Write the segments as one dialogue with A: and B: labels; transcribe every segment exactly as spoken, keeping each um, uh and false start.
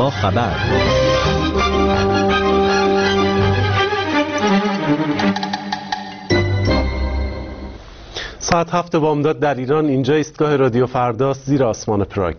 A: با خبر.
B: ساعت هفت بامداد در ایران. اینجا ایستگاه رادیو فرداست زیر آسمان پراگ.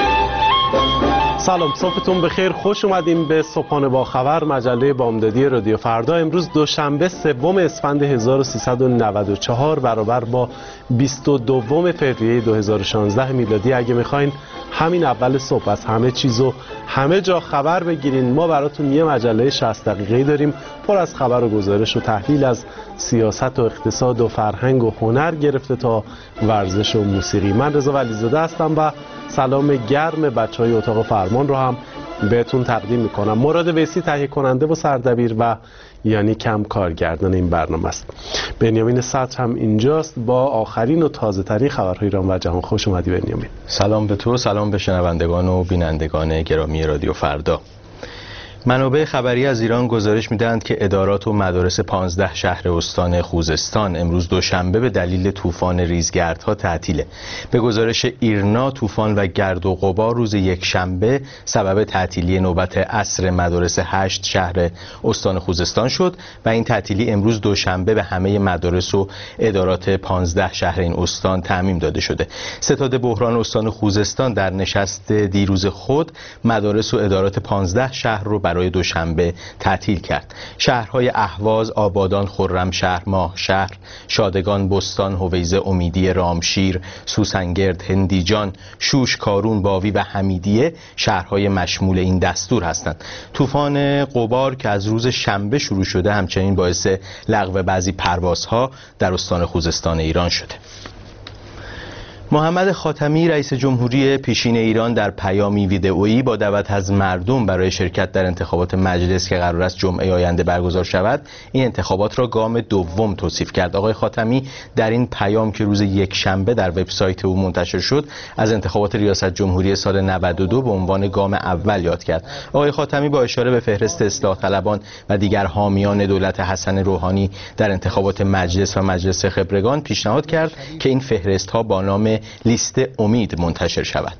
B: سلام، صبحتون بخیر. خوش اومدیم به صبحانه با خبر، مجله بامدادی رادیو فردا. امروز دوشنبه سوم اسفند هزار و سیصد و نود و چهار برابر با بیست و دو فوریه دو هزار و شانزده میلادی. اگه میخواین همین اول صبح از همه چیز و همه جا خبر بگیرین، ما براتون یه مجله شصت دقیقه‌ای داریم پر از خبر و گزارش و تحلیل از سیاست و اقتصاد و فرهنگ و هنر گرفته تا ورزش و موسیقی. من رضا ولیزاده هستم و سلام گرم بچهای اتاق فرمان رو هم بهتون تقدیم میکنم. مراد ویسی تهیه کننده و سردبیر و یعنی کم کارگردان این برنامه است. بنیامین صدر هم اینجاست با آخرین و تازه ترین خبرهای ایران و جهان. خوش اومدی بنیامین.
C: سلام به تو، سلام به شنوندگان و بینندگان گرامی رادیو فردا. منابع خبری از ایران گزارش می‌دهند که ادارات و مدارس پانزده شهر استان خوزستان امروز دوشنبه به دلیل طوفان ریزگردها تعطیله. به گزارش ایرنا، طوفان و گرد و غبار روز یکشنبه سبب تعطیلی نوبت عصر مدارس هشت شهر استان خوزستان شد و این تعطیلی امروز دوشنبه به همه مدارس و ادارات پانزده شهر این استان تعمیم داده شده. ستاد بحران استان خوزستان در نشست دیروز خود مدارس و ادارات پانزده شهر رو برای دوشنبه تعطیل کرد. شهرهای اهواز، آبادان، خرمشهر، ماهشهر، شادگان، بستان، هویزه، امیدی، رامشیر، سوسنگرد، هندیجان، شوش، کارون، باوی و حمیدیه شهرهای مشمول این دستور هستند. طوفان غبار که از روز شنبه شروع شده همچنین باعث لغو بعضی پروازها در استان خوزستان ایران شده. محمد خاتمی رئیس جمهوری پیشین ایران در پیامی ویدئویی با دعوت از مردم برای شرکت در انتخابات مجلس که قرار است جمعه آینده برگزار شود، این انتخابات را گام دوم توصیف کرد. آقای خاتمی در این پیام که روز یکشنبه در وبسایت او منتشر شد، از انتخابات ریاست جمهوری سال نود و دو به عنوان گام اول یاد کرد. آقای خاتمی با اشاره به فهرست اصلاح طلبان و دیگر حامیان دولت حسن روحانی در انتخابات مجلس و مجلس خبرگان پیشنهاد کرد که این فهرست‌ها با نام لیست امید منتشر شود.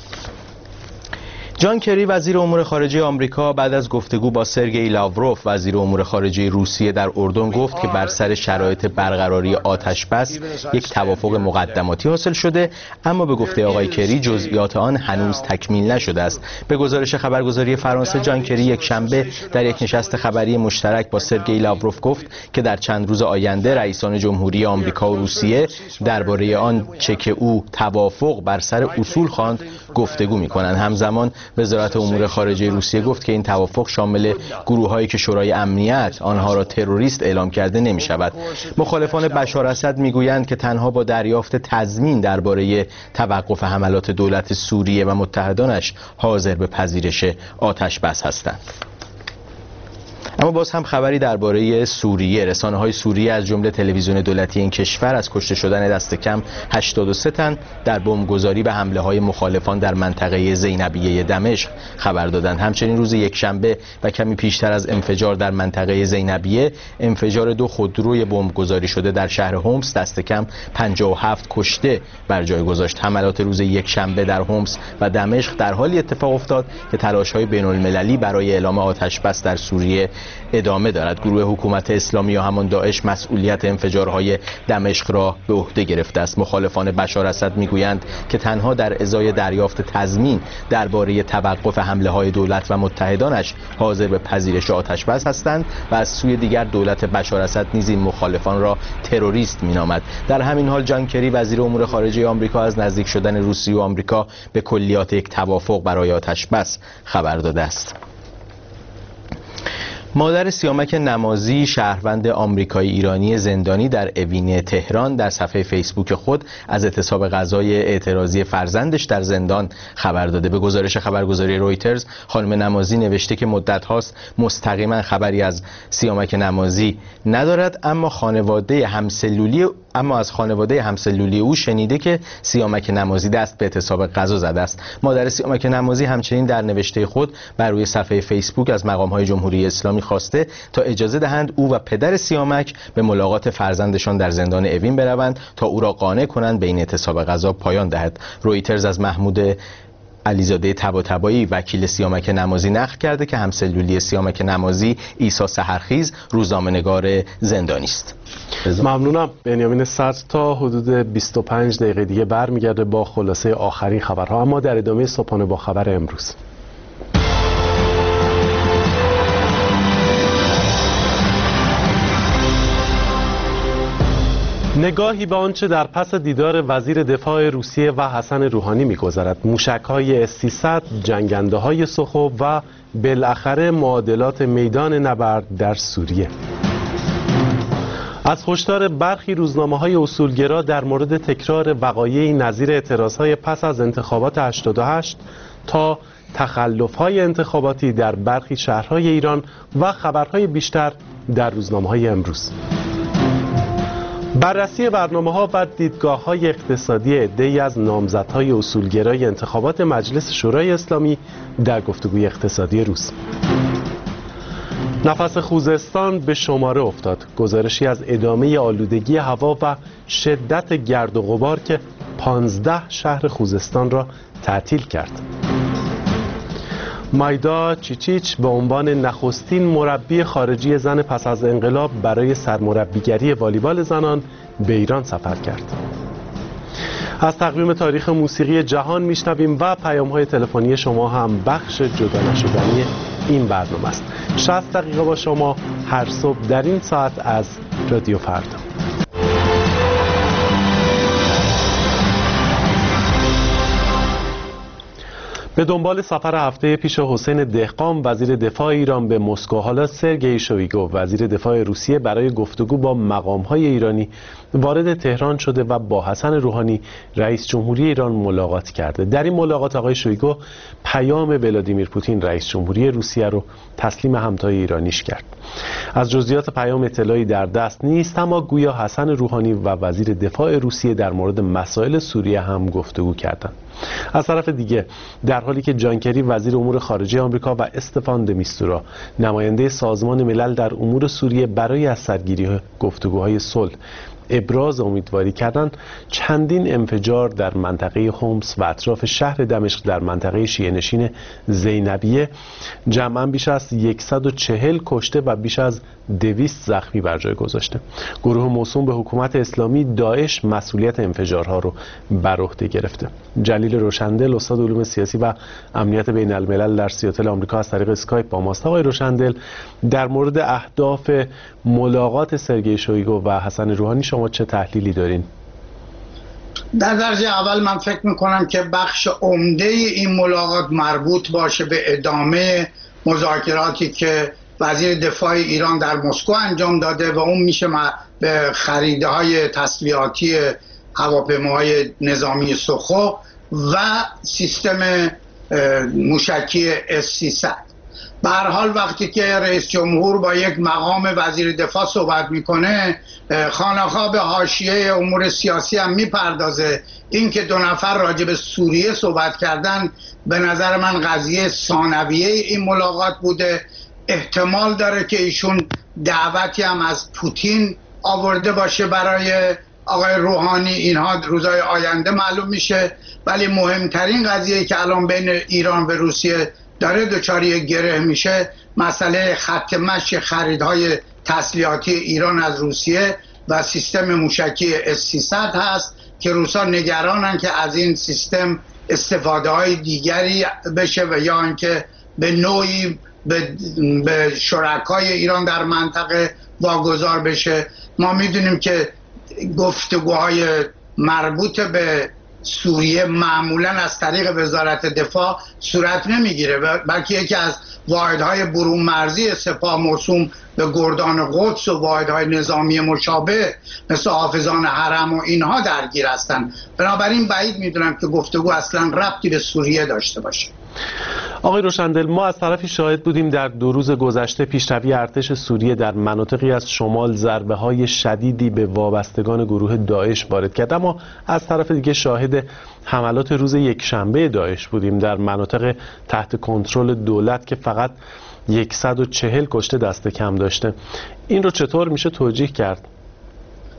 C: جان کری وزیر امور خارجه آمریکا بعد از گفتگو با سرگئی لاوروف وزیر امور خارجه روسیه در اردن گفت که بر سر شرایط برقراری آتش بس یک توافق مقدماتی حاصل شده، اما به گفته آقای کری جزئیات آن هنوز تکمیل نشده است. به گزارش خبرگزاری فرانسه، جان کری یک شنبه در یک نشست خبری مشترک با سرگئی لاوروف گفت که در چند روز آینده رئیسان جمهوری آمریکا و روسیه درباره آن چه که او توافق بر سر اصول خواند گفتگو می‌کنند. همزمان وزارت امور خارجه روسیه گفت که این توافق شامل گروه‌هایی که شورای امنیت آنها را تروریست اعلام کرده نمی‌شود. مخالفان بشار اسد می‌گویند که تنها با دریافت تضمین درباره توقف حملات دولت سوریه و متحدانش حاضر به پذیرش آتش بس هستند. اما باز هم خبری درباره سوریه. رسانه‌های سوریه از جمله تلویزیون دولتی این کشور از کشته شدن دست کم هشتاد و سه تن در بمبگذاری به حمله‌های مخالفان در منطقه زینبیه دمشق خبر دادند. همچنین روز یکشنبه و کمی پیشتر از انفجار در منطقه زینبیه، انفجار دو خودروی بمبگذاری شده در شهر حمص دست کم پنجاه و هفت کشته بر جای گذاشت. حملات روز یکشنبه در حمص و دمشق در حالی اتفاق افتاد که تلاش‌های بین‌المللی برای اعلام آتش بس در سوریه ادامه دارد. گروه حکومت اسلامی یا همان داعش مسئولیت انفجارهای دمشق را به عهده گرفته است. مخالفان بشار اسد میگویند که تنها در ازای دریافت تضمین درباره توقف حمله‌های دولت و متحدانش حاضر به پذیرش آتش بس هستند و از سوی دیگر دولت بشار اسد نیز این مخالفان را تروریست مینامد. در همین حال جان کری وزیر امور خارجه آمریکا از نزدیک شدن روسیه و آمریکا به کلیات یک توافق برای آتش بس خبر داده است. مادر سیامک نمازی، شهروند آمریکایی ایرانی زندانی در اوین تهران، در صفحه فیسبوک خود از اعتصاب غذای اعتراضی فرزندش در زندان خبر داده. به گزارش خبرگزاری رویترز، خانم نمازی نوشته که مدت هاست مستقیما خبری از سیامک نمازی ندارد، اما خانواده همسلولی اما از خانواده همسلولی او شنیده که سیامک نمازی دست به اعتصاب غذا زده است. مادر سیامک نمازی همچنین در نوشته خود بر روی صفحه فیسبوک از مقام‌های جمهوری اسلامی خواسته تا اجازه دهند او و پدر سیامک به ملاقات فرزندشان در زندان اوین بروند تا او را قانع کنند به این اعتصاب غذا پایان دهد. رویترز از محمود علیزاده طباطبایی وکیل سیامک نمازی نقل کرده که همسلولی سیامک نمازی عیسی سحرخیز روزنامه‌نگار زندانی است.
B: ممنونم. بنیامین صدر تا حدود بیست و پنج دقیقه دیگه برمیگرده با خلاصه آخرین خبرها، اما در ادامه صبحانه با خبر امروز نگاهی به آنچه در پس دیدار وزیر دفاع روسیه و حسن روحانی می‌گذرد. موشک‌های اس سیصد، جنگنده‌های سخو و بالاخره معادلات میدان نبرد در سوریه. از هشدار برخی روزنامه‌های اصولگرا در مورد تکرار وقایعی نظیر اعتراض‌های پس از انتخابات هشتاد و هشت تا تخلف‌های انتخاباتی در برخی شهرهای ایران و خبرهای بیشتر در روزنامه‌های امروز. بررسی برنامه‌ها و دیدگاه‌های اقتصادی عده‌ای از نامزدهای اصولگرای انتخابات مجلس شورای اسلامی در گفتگوی اقتصادی روز. نفس خوزستان به شماره افتاد. گزارشی از ادامه آلودگی هوا و شدت گرد و غبار که پانزده شهر خوزستان را تعطیل کرد. مایدا چیچیچ به عنوان نخستین مربی خارجی زن پس از انقلاب برای سرمربیگری والیبال زنان به ایران سفر کرد. از تقویم تاریخ موسیقی جهان میشنویم و پیام‌های تلفنی شما هم بخش جدا نشدنی این برنامه است. شصت دقیقه با شما هر صبح در این ساعت از رادیو فردا. به دنبال سفر هفته پیش حسین دهقان وزیر دفاع ایران به مسکو، حالا سرگئی شویگو وزیر دفاع روسیه برای گفتگو با مقام‌های ایرانی وارد تهران شده و با حسن روحانی رئیس جمهوری ایران ملاقات کرده. در این ملاقات آقای شویگو پیام ولادیمیر پوتین رئیس جمهوری روسیه رو تسلیم همتای ایرانیش کرد. از جزئیات پیام اطلاعی در دست نیست، اما گویا حسن روحانی و وزیر دفاع روسیه در مورد مسائل سوریه هم گفتگو کردند. از طرف دیگه در حالی که جان کری وزیر امور خارجه آمریکا و استفان د میستورا نماینده سازمان ملل در امور سوریه برای از سرگیری گفتگوهای صلح ابراز امیدواری کردند، چندین انفجار در منطقه حمص و اطراف شهر دمشق در منطقه شیعه نشین زینبیه جمعاً بیش از صد و چهل کشته و بیش از دویست زخمی بر جای گذاشته. گروه موسوم به حکومت اسلامی داعش مسئولیت انفجارها رو بر عهده گرفته. جلیل روشندل استاد علوم سیاسی و امنیت بین الملل در سیاتل آمریکا از طریق اسکایپ با ماست. آقای روشندل، در مورد اهداف ملاقات سرگئی شویگو و حسن روحانی شما چه تحلیلی دارین؟
A: در درجه اول من فکر میکنم که بخش عمده این ملاقات مربوط باشه به ادامه مذاکراتی که وزیر دفاع ایران در مسکو انجام داده و اون میشه به خریدهای تسلیحاتی هواپیماهای نظامی سخو و سیستم موشکی اس سیصد. به هر حال وقتی که رئیس جمهور با یک مقام وزیر دفاع صحبت میکنه، خانه‌خواه به حاشیه امور سیاسی هم میپردازه. این که دو نفر راجع به سوریه صحبت کردن به نظر من قضیه ثانویه این ملاقات بوده. احتمال داره که ایشون دعوتی هم از پوتین آورده باشه برای آقای روحانی. اینها روزهای آینده معلوم میشه، ولی مهمترین قضیه که الان بین ایران و روسیه داره دچاری گره میشه مسئله خط مشی خریدهای تسلیحاتی ایران از روسیه و سیستم موشکی اس سیصد هست که روسا نگرانن که از این سیستم استفاده های دیگری بشه و یا اینکه به نوعی به, به شرکای ایران در منطقه واگذار بشه. ما میدونیم که گفتگوهای مربوط به سوریه معمولا از طریق وزارت دفاع صورت نمیگیره، بلکه یکی از واحدهای برون مرزی سپاه موسوم به گردان قدس و واحدهای نظامی مشابه مثل حافظان حرم و اینها درگیر هستند. بنابراین بعید میدونم که گفتگو اصلا ربطی به سوریه داشته باشه.
B: آقای روشندل، ما از طرفی شاهد بودیم در دو روز گذشته پیشروی ارتش سوریه در مناطقی از شمال ضربه های شدیدی به وابستگان گروه داعش وارد کرد، اما از طرف دیگه شاهد حملات روز یکشنبه داعش بودیم در مناطق تحت کنترل دولت که فقط صد و چهل کشته دست کم داشته. این رو چطور میشه توجیه کرد؟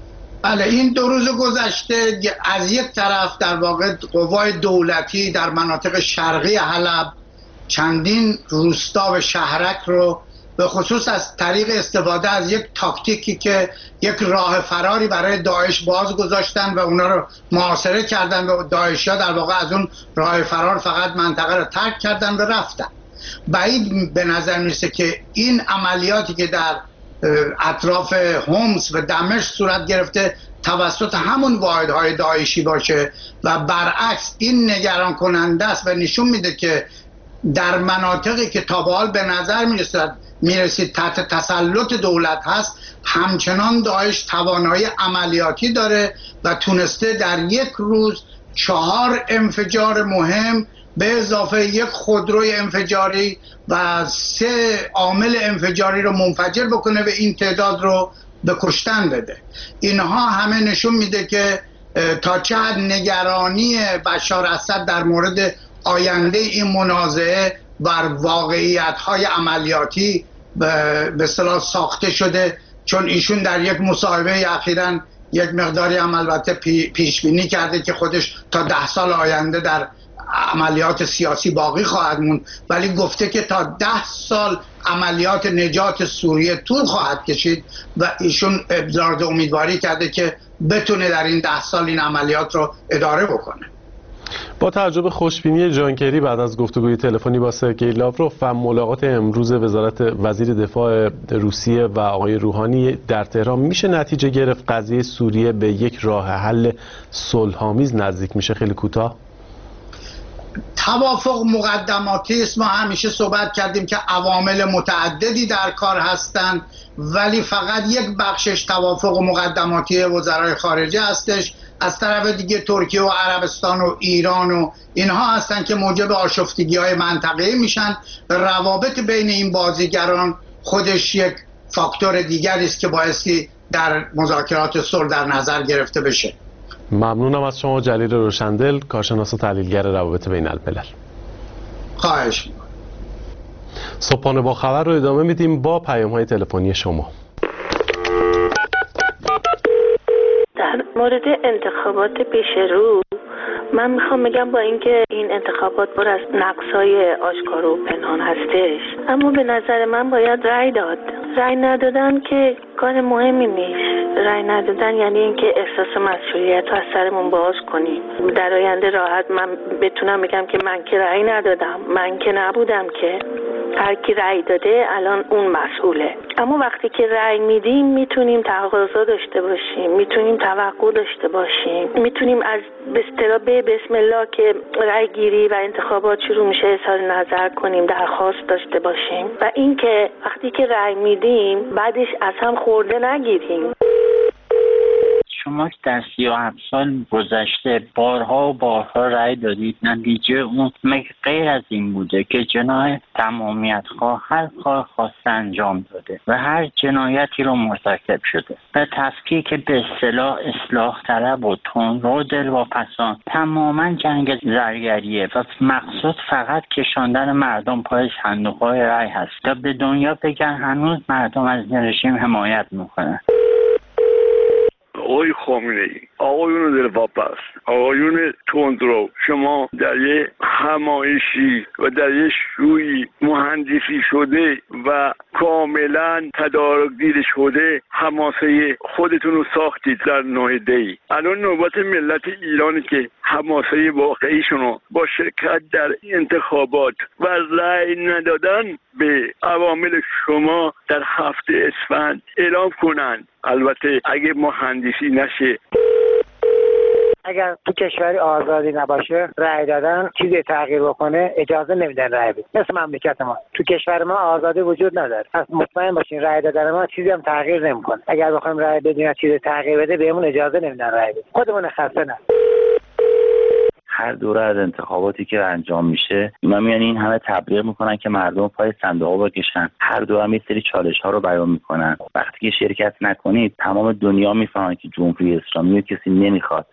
A: بله، این دو روز گذشته از یک طرف در واقع قوای دولتی در مناطق شرقی حلب چندین روستا و شهرک رو به خصوص از طریق استفاده از یک تاکتیکی که یک راه فراری برای داعش باز گذاشتن و اونا رو محاصره کردن و داعشی‌ها در واقع از اون راه فرار فقط منطقه رو ترک کردن و رفتن. بعید به نظر میرسه که این عملیاتی که در اطراف حمص و دمشق صورت گرفته توسط همون واحدهای داعشی باشه و برعکس این نگران کننده است و نشون میده که در مناطقی که تا به حال به نظر میرسد میرسید تحت تسلط دولت هست، همچنان داعش توانایی عملیاتی داره و تونسته در یک روز چهار انفجار مهم به اضافه یک خودروی انفجاری و سه عامل انفجاری رو منفجر بکنه و این تعداد رو به کشتن بده. اینها همه نشون میده که تا چه حد نگرانی بشار اسد در مورد آینده این منازعه بر واقعیت‌های عملیاتی به اصطلاح ساخته شده، چون ایشون در یک مصاحبه اخیراً یک مقداری هم البته پیش بینی کرده که خودش تا ده سال آینده در عملیات سیاسی باقی خواهد موند، ولی گفته که تا ده سال عملیات نجات سوریه طول خواهد کشید و ایشون ابراز امیدواری کرده که بتونه در این ده سال این عملیات رو اداره بکنه.
B: با توجه به خوشبینی جان کری بعد از گفتگوی تلفنی با سرگئی لاوروف و ملاقات امروز وزارت وزیر دفاع روسیه و آقای روحانی در تهران، میشه نتیجه گرفت قضیه سوریه به یک راه حل صلح‌آمیز نزدیک میشه؟ خیلی کوتاه.
A: توافق مقدماتی است. ما همیشه صحبت کردیم که عوامل متعددی در کار هستند، ولی فقط یک بخشش توافق مقدماتی وزرای خارجه هستش. از طرف دیگه ترکیه و عربستان و ایران و اینها هستن که موجب آشفتگی‌های منطقه‌ای میشن. روابط بین این بازیگران خودش یک فاکتور دیگری است که بایستی در مذاکرات صلح در نظر گرفته بشه.
B: ممنونم از شما جلیل روشندل، کارشناس و تحلیلگر روابط بین الملل.
A: خواهش می‌کنم.
B: صبحانه با خبر رو ادامه میدیم با پیام‌های تلفنی شما.
D: در مورد انتخابات پیش رو من میخوام بگم با اینکه این انتخابات پر از نقص‌های آشکار و پنهان هستش، اما به نظر من باید رأی داد. رأی ندادن که کار مهمی نیست. رأی ندادن یعنی اینکه احساس مسئولیت رو از سرمون باز کنیم. در آینده راحت من بتونم بگم که من که رأی ندادم، من که نبودم، که هر کی رأی داده الان اون مسئوله. اما وقتی که رأی میدیم میتونیم تقاضا داشته باشیم، میتونیم توقع داشته باشیم، میتونیم از به اصطلاح به بسم الله که رأی گیری و انتخابات شروع میشه اظهار نظر کنیم، درخواست داشته باشیم و اینکه وقتی که رأی میدیم بعدش از هم خورده نگیریم.
E: شما که در سی و هفت سال گذشته بارها و بارها رأی دادید، نتیجه اون مگه غیر از این بوده که جنایت تمامیت خواه هر کار خواسته انجام داده و هر جنایتی رو مرتکب شده و تفکیک به اصطلاح اصلاح طلب و تندرو دلواپسان تماما جنگ زرگریه و مقصود فقط کشاندن مردم پای صندوق‌های رأی هست تا به دنیا بگن هنوز مردم از این رژیم حمایت میکنن.
F: آقای خامنه‌ای، آقایون دلواپس، آقایون تندرو، شما در یه همایشی و در یه شویی مهندسی شده و کاملا تدارک دیده شده حماسه خودتون رو ساختید در ناحیه‌ای. الان نوبت ملت ایرانی که حماسه واقعیشون رو با شرکت در انتخابات و رأی ندادن به عوامل شما در هفته اسفند اعلام کنند. البته اگه مهندسی نشه،
G: اگر تو کشوری آزادی نباشه رأی دادن چیزی تغییر بکنه اجازه نمیدن رأی بدن. مثل مملکت ما تو کشور ما آزادی وجود نداره. پس مطمئن باشین رأی دادن ما چیزی هم تغییر نمیکنه. اگر بخوایم رأی بدیم چیزی تغییر بده بهمون اجازه نمیدن رأی بدیم. خودمون خسته نه.
H: هر دوره از انتخاباتی که انجام میشه اینا میان این همه تبلیغ میکنن که مردم پای صندوق بکشن، هر دوره هم یه سری چالش ها رو بیان میکنن. وقتی که شرکت نکنید تمام دنیا میفهمن که جمهوری اسلامی رو کسی نمیخواد.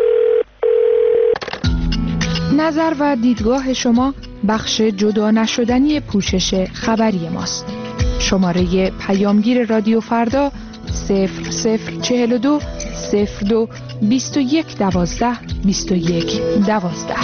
I: نظر و دیدگاه شما بخش جدا نشدنی پوشش خبری ماست. شماره پیامگیر رادیو فردا صفر صفر چهل و دو صفر دو بیست و یک دوازده بیست و یک دوازده.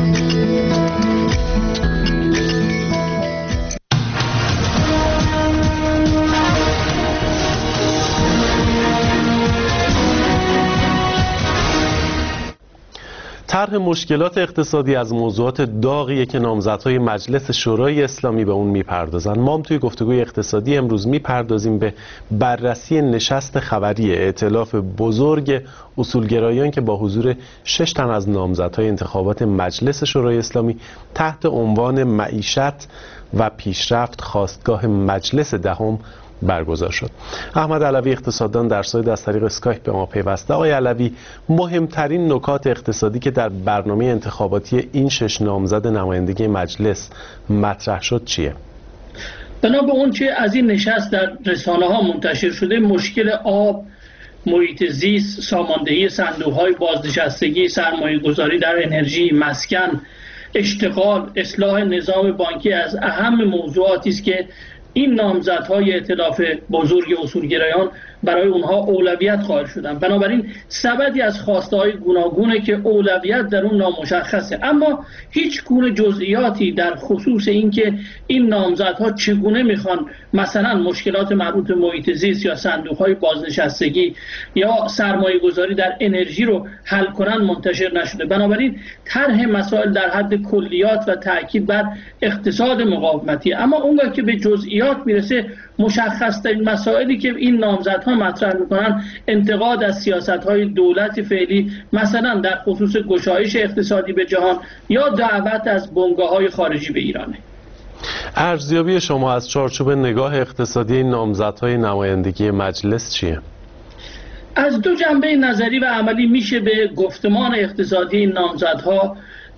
B: طرح مشکلات اقتصادی از موضوعات داغیه که نامزدهای مجلس شورای اسلامی به اون میپردازن. ما هم توی گفتگوی اقتصادی امروز میپردازیم به بررسی نشست خبری ائتلاف بزرگ اصولگرایان که با حضور شش تن از نامزدهای انتخابات مجلس شورای اسلامی تحت عنوان معیشت و پیشرفت خواستگاه مجلس دهم برگزار شد. احمد علوی اقتصاددان در سایت از طریق اسکایپ به ما پیوسته. آقای علوی، مهمترین نکات اقتصادی که در برنامه انتخاباتی این شش نامزد نمایندگی مجلس مطرح شد چیه؟
J: بنا به اون چه از این نشست در رسانه ها منتشر شده، مشکل آب، محیط زیست، ساماندهی صندوق‌های بازنشستگی، سرمایه‌گذاری در انرژی، مسکن، اشتغال، اصلاح نظام بانکی از اهم موضوعاتی است که این نامزدهای ائتلاف بزرگ اصولگرایان برای اونها اولویت قائل شدن. بنابراین سبدی از خواسته‌های گوناگونه که اولویت در اون نامشخصه، اما هیچ گونه جزئیاتی در خصوص اینکه این نامزدها چگونه میخوان مثلا مشکلات مربوط به محیط زیست یا صندوق‌های بازنشستگی یا سرمایه‌گذاری در انرژی رو حل کنن منتشر نشده. بنابراین طرح مسائل در حد کلیات و تاکید بر اقتصاد مقاومتی، اما اونگاه که به جزئیات میرسه، مشخص‌ترین مسائلی که این نامزدها مطرح میکنن انتقاد از سیاست‌های دولت فعلی، مثلا در خصوص گشایش اقتصادی به جهان یا دعوت از بنگاه‌های خارجی به ایرانه.
B: ارزیابی شما از چارچوب نگاه اقتصادی این نامزدهای نمایندگی مجلس چیه؟
J: از دو جنبه نظری و عملی میشه به گفتمان اقتصادی این نامزدها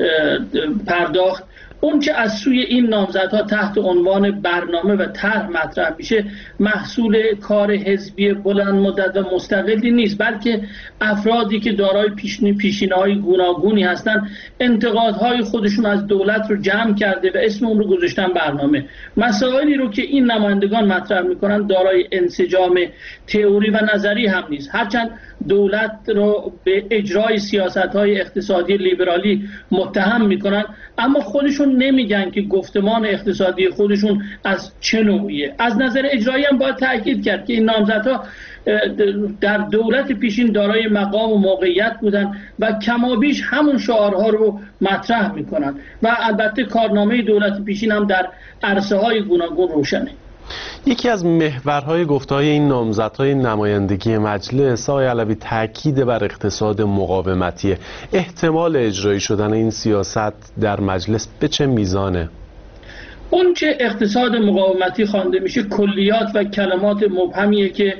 J: پرداخت. اون که از سوی این نامزدها تحت عنوان برنامه و طرح مطرح میشه محصول کار حزبی بلند مدت و مستقلی نیست، بلکه افرادی که دارای پیشینه‌های گوناگونی هستند انتقادهای خودشون از دولت رو جمع کرده و اسم اون رو گذاشتن برنامه. مسائلی رو که این نمایندگان مطرح میکنن دارای انسجام تئوری و نظری هم نیست، هرچند دولت رو به اجرای سیاست‌های اقتصادی لیبرالی متهم میکنن، اما خودشون نمیگن که گفتمان اقتصادی خودشون از چه نوعیه. از نظر اجرایی هم باید تاکید کرد که این نامزدها در دولت پیشین دارای مقام و موقعیت بودن و کمابیش همون شعارها رو مطرح میکنن و البته کارنامه دولت پیشین هم در عرصه‌های گوناگون روشنه.
B: یکی از محورهای گفته‌های این نامزدهای نمایندگی مجلس، آقای علوی، تاکید بر اقتصاد مقاومتی. احتمال اجرایی شدن این سیاست در مجلس به چه میزانه؟
J: اون چه اقتصاد مقاومتی خوانده میشه کلیات و کلمات مبهمیه که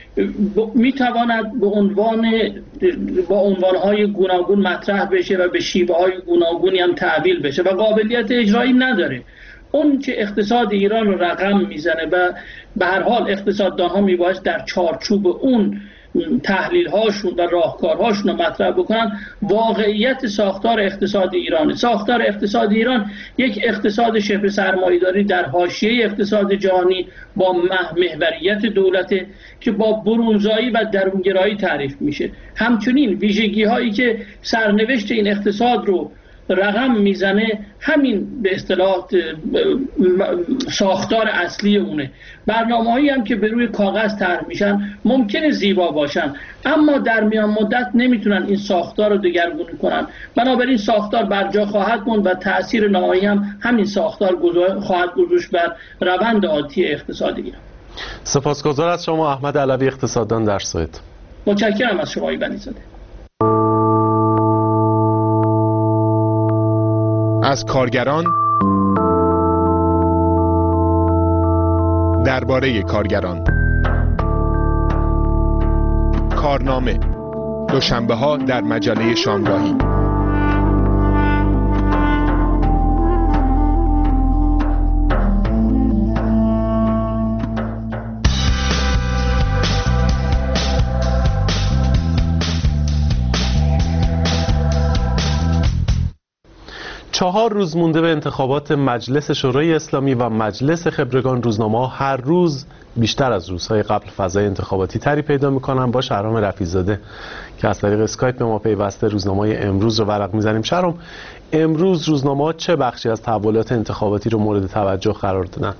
J: میتواند به عنوان با عنوانهای گوناگون مطرح بشه و به شیوه‌های گوناگونی هم تعبیل بشه و قابلیت اجرایی نداره. اون که اقتصاد ایران رو رقم میزنه و به هر حال اقتصاددان ها میباید در چارچوب اون تحلیل هاشون و راهکارهاشون رو مطرح بکنن واقعیت ساختار اقتصاد ایران. ساختار اقتصاد ایران یک اقتصاد شبه سرمایه‌داری در حاشیه اقتصاد جهانی با محوریت دولت که با برونزایی و درونگرایی تعریف میشه. همچنین ویژگی هایی که سرنوشت این اقتصاد رو رقم میزنه همین به اصطلاح ساختار اصلی اونه. برنامه‌هایی هم که به روی کاغذ طرح میشن ممکنه زیبا باشن، اما در میان مدت نمیتونن این ساختار رو دگرگون کنن. بنابراین ساختار برجا خواهد موند و تأثیر نهایی هم همین ساختار خواهد گذاشت بر روند عادی اقتصادی ایران.
B: سپاسگزار از شما احمد علوی اقتصاددان در سوئد.
J: متشکرم از شما بنی‌زاده.
K: از کارگران درباره کارگران. کارنامه دوشنبه ها در مجله شامگاهی.
B: چهار روز مونده به انتخابات مجلس شورای اسلامی و مجلس خبرگان، روزنامه‌ها هر روز بیشتر از روزهای قبل فضای انتخاباتی تری پیدا می‌کنن. با شهرام رفیع‌زاده که از طریق اسکایپ به ما پیوسته، روزنامه‌های امروز رو ورق می‌زنیم. شهرام، امروز روزنامه‌ها چه بخشی از تحولات انتخاباتی رو مورد توجه قرار دادن؟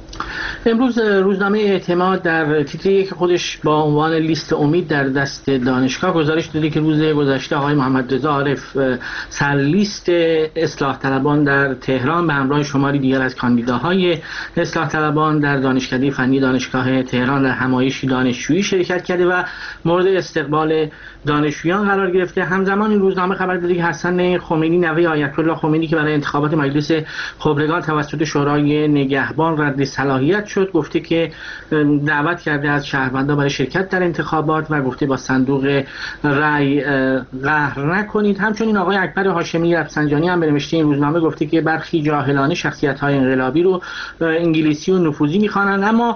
J: امروز روزنامه اعتماد در تیتر یک خودش با عنوان لیست امید در دست دانشگاه گزارش داده که روز گذشته آقای محمد رضا عارف سرلیست اصلاح طلبان در تهران به همراه شماری دیگر از کاندیداهای اصلاح طلبان در دانشکده فنی دانشگاه تهران در همایشی دانشجویی شرکت کرده و مورد استقبال دانشجویان قرار گرفته. همزمان این روزنامه خبر داده که حسن خمینی، نوه آیت الله خمینی که برای انتخابات مجلس خبرگان توسط شورای نگهبان رد صلاحیت شد، گفته که دعوت کرده از شهروندان برای شرکت در انتخابات و گفته با صندوق رای قهر نکنید. همچنین آقای اکبر هاشمی رفسنجانی هم به نوشته این روزنامه گفته که برخی جاهلانه شخصیت‌های انقلابی رو انگلیسی و نفوذی می‌خوانند. اما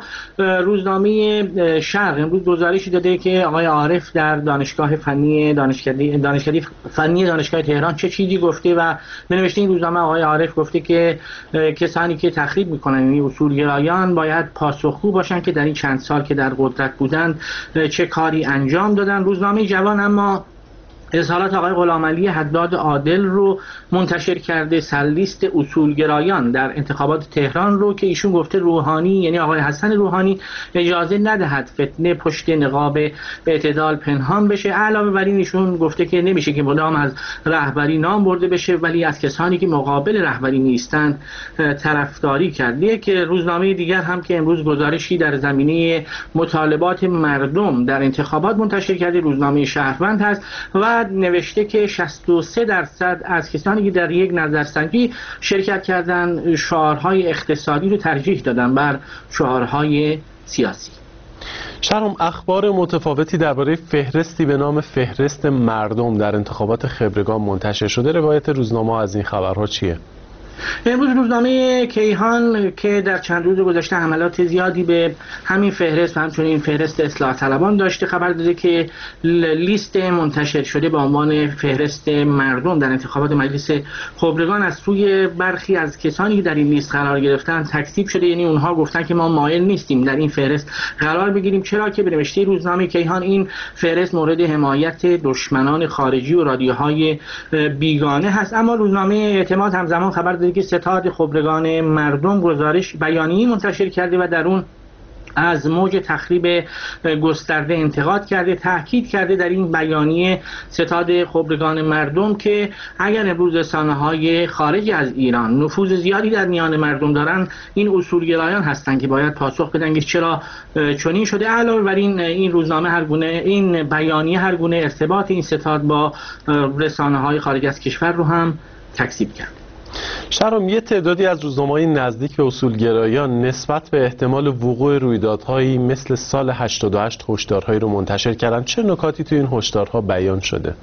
J: روزنامه شرق امروز گزارشی داده که آقای عارف در دانشگاه فنی دانشکده دانشکده فنی دانشگاه تهران چه چیزی گفته و به نوشته این روزنامه آقای عارف گفته که کسانی که تخریب می‌کنند، یعنی اصولگرایان، باید پاسخگو باشند که در این چند سال که در قدرت بودند چه کاری انجام دادن. روزنامه جوان اما اظهارات آقای غلامعلی حداد عادل رو منتشر کرده، سرلیست اصولگرایان در انتخابات تهران رو، که ایشون گفته روحانی، یعنی آقای حسن روحانی، اجازه ندهد فتنه پشت نقاب اعتدال پنهان بشه. علاوه بر این ایشون گفته که نمیشه که مدام از رهبری نام برده بشه ولی از کسانی که مقابل رهبری نیستند طرفداری کرده. که روزنامه دیگر هم که امروز گزارشی در زمینه مطالبات مردم در انتخابات منتشر کرده، روزنامه شهروند هست و نوشته که شصت و سه درصد از کسانی که در یک نظرسنجی شرکت کردن شعارهای اقتصادی رو ترجیح دادن بر شعارهای سیاسی.
B: شهرام، اخبار متفاوتی درباره فهرستی به نام فهرست مردم در انتخابات خبرگان منتشر شده. روایت روزنامه از این خبرها چیه؟
J: امروز روزنامه کیهان که در چند روز گذشته حملات زیادی به همین فهرست و همچنین فهرست اصلاح طلبان داشته، خبر داده که لیست منتشر شده با عنوان فهرست مردم در انتخابات مجلس خبرگان از سوی برخی از کسانی که در این لیست قرار گرفتن تکذیب شده. یعنی اونها گفتن که ما مایل نیستیم در این فهرست قرار بگیریم، چرا که به نوشته روزنامه کیهان این فهرست مورد حمایت دشمنان خارجی و رادیوهای بیگانه هست. اما روزنامه اعتماد همزمان خبر داده که ستاد خبرگان مردم گزارش بیانیه‌ای منتشر کرده و در اون از موج تخریب گسترده انتقاد کرده. تاکید کرده در این بیانیه ستاد خبرگان مردم که اگر امروز رسانه‌های خارج از ایران نفوذ زیادی در میان مردم دارن، این اصولگرایان هستند که باید پاسخ بدن که چرا چنین شده. علاوه بر این این روزنامه هر گونه این بیانیه هر گونه ارتباط این ستاد با رسانه‌های خارج از کشور رو هم تکذیب کرد.
B: شهرام، یه تعدادی از روزنامه‌های نزدیک به اصولگرایان نسبت به احتمال وقوع رویدادهایی مثل سال هشتاد و هشت هشدارهایی رو منتشر کردن. چه نکاتی تو این هشدارها بیان شده؟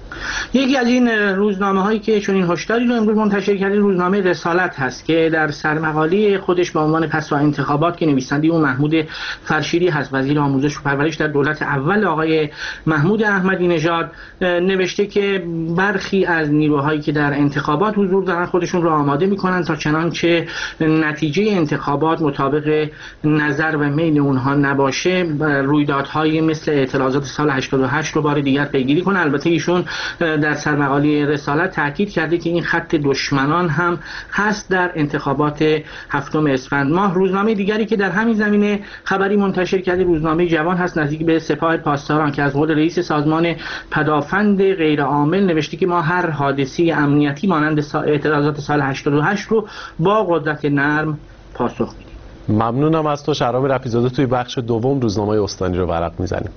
J: یکی از این روزنامه هایی که چون این هشداری رو امروز منتشر کرده روزنامه رسالت هست که در سرمقاله خودش با عنوان پسا انتخابات که نویسنده اون محمود فرشیری هست، وزیر آموزش و پرورش در دولت اول آقای محمود احمدی نژاد، نوشته که برخی از نیروهایی که در انتخابات حضور دارن خودشون رو آماده میکنن تا چنانچه نتیجه انتخابات مطابق نظر و میل اونها نباشه رویدادهایی مثل اعتراضات سال هشتاد و هشت رو بار دیگر پیگیری کنه. البته ایشون در سرمقاله رسالت تاکید کرده که این خط دشمنان هم هست در انتخابات هفتم اسفند ماه. روزنامه دیگری که در همین زمینه خبری منتشر کرده روزنامه جوان هست، نزدیک به سپاه پاسداران، که از قول رئیس سازمان پدافند غیرعامل نوشته که ما هر حادثه امنیتی مانند اعتراضات سال هشتاد و هشت رو با قدرت نرم پاسخ میدیم.
B: ممنونم از تو شهرام رفیع‌زاده. توی بخش دوم روزنامه استانی رو ورق میزنیم.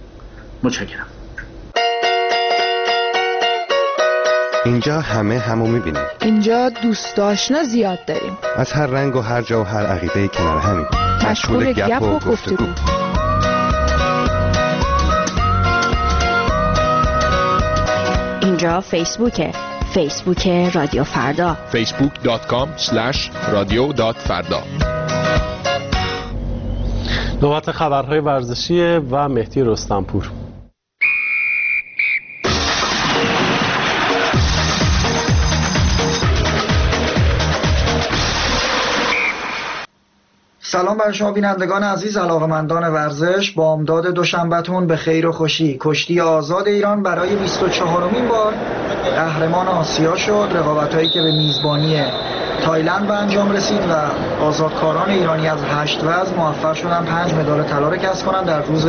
J: متشکرم.
L: اینجا همه همو میبینیم.
I: اینجا دوست آشنا زیاد داریم.
L: از هر رنگ و هر جا و هر عقیده کنار همیم.
I: مشغول گپ و گفتگو. اینجا فیسبوکه. فیسبوک رادیو فردا.
K: فیسبوک دات کام اسلش رادیو دات فردا.
B: نوبت خبرهای ورزشی و مهدی رستمپور.
M: سلام بر شما بینندگان عزیز، علاقه‌مندان ورزش. بامداد دوشنبهتون به خیر و خوشی. کشتی آزاد ایران برای بیست و چهارمین بار قهرمان آسیا شد. رقابت‌هایی که به میزبانی تایلند به انجام رسید و آزادکاران ایرانی از هشت وزن موفق شدن پنج مدال طلا را کسب کنند. در روز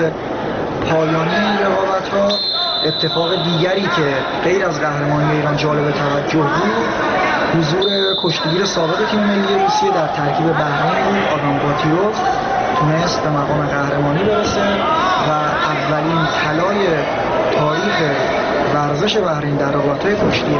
M: پایانی این رقابت‌ها اتفاق دیگری که غیر از قهرمانی ایران جالب توجه بود، حضور کشتیگیر سابق تیم ملی روسیه در ترکیب بحرین بود. آدام باتیروف تونست به مقام قهرمانی برسه و اولین طلای تاریخ ورزش بحرین در رقابت‌های کشتی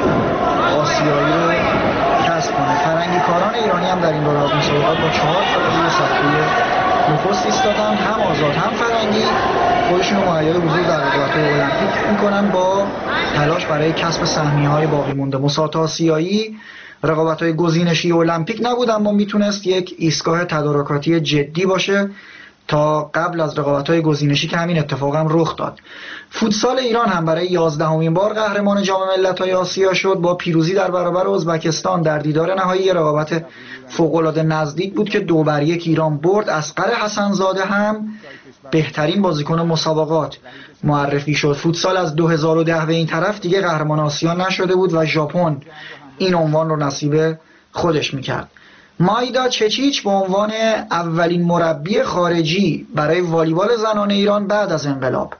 M: آسیایی رو کسب کنه. فرنگی کاران ایرانی هم در این دوران مسابقات با چهار طلا صفحه نخست ایستادن. هم آزاد هم فرنگی خودشون رو مؤهل حضور در رقابت‌های المپیک میکنن با تلاش برای کسب سهمیه‌های باقی مونده. مسابقات آسیایی رقابت‌های گزینشی المپیک نبود، اما میتونست یک ایستگاه تدارکاتی جدی باشه تا قبل از رقابت‌های گزینشی که همین اتفاق هم رخ داد. فوتسال ایران هم برای یازدهمین بار قهرمان جام ملت‌های آسیا شد با پیروزی در برابر ازبکستان در دیدار نهایی. رقابت فوق‌العاده نزدیک بود که دو بر یک ایران برد. اصغر حسن‌زاده هم بهترین بازیکن مسابقات معرفی شد. فوتسال از دو هزار و ده به این طرف دیگه قهرمان آسیا نشده بود و ژاپن این عنوان رو نصیب خودش میکرد. مایدا چچیچ به عنوان اولین مربی خارجی برای والیبال زنان ایران بعد از انقلاب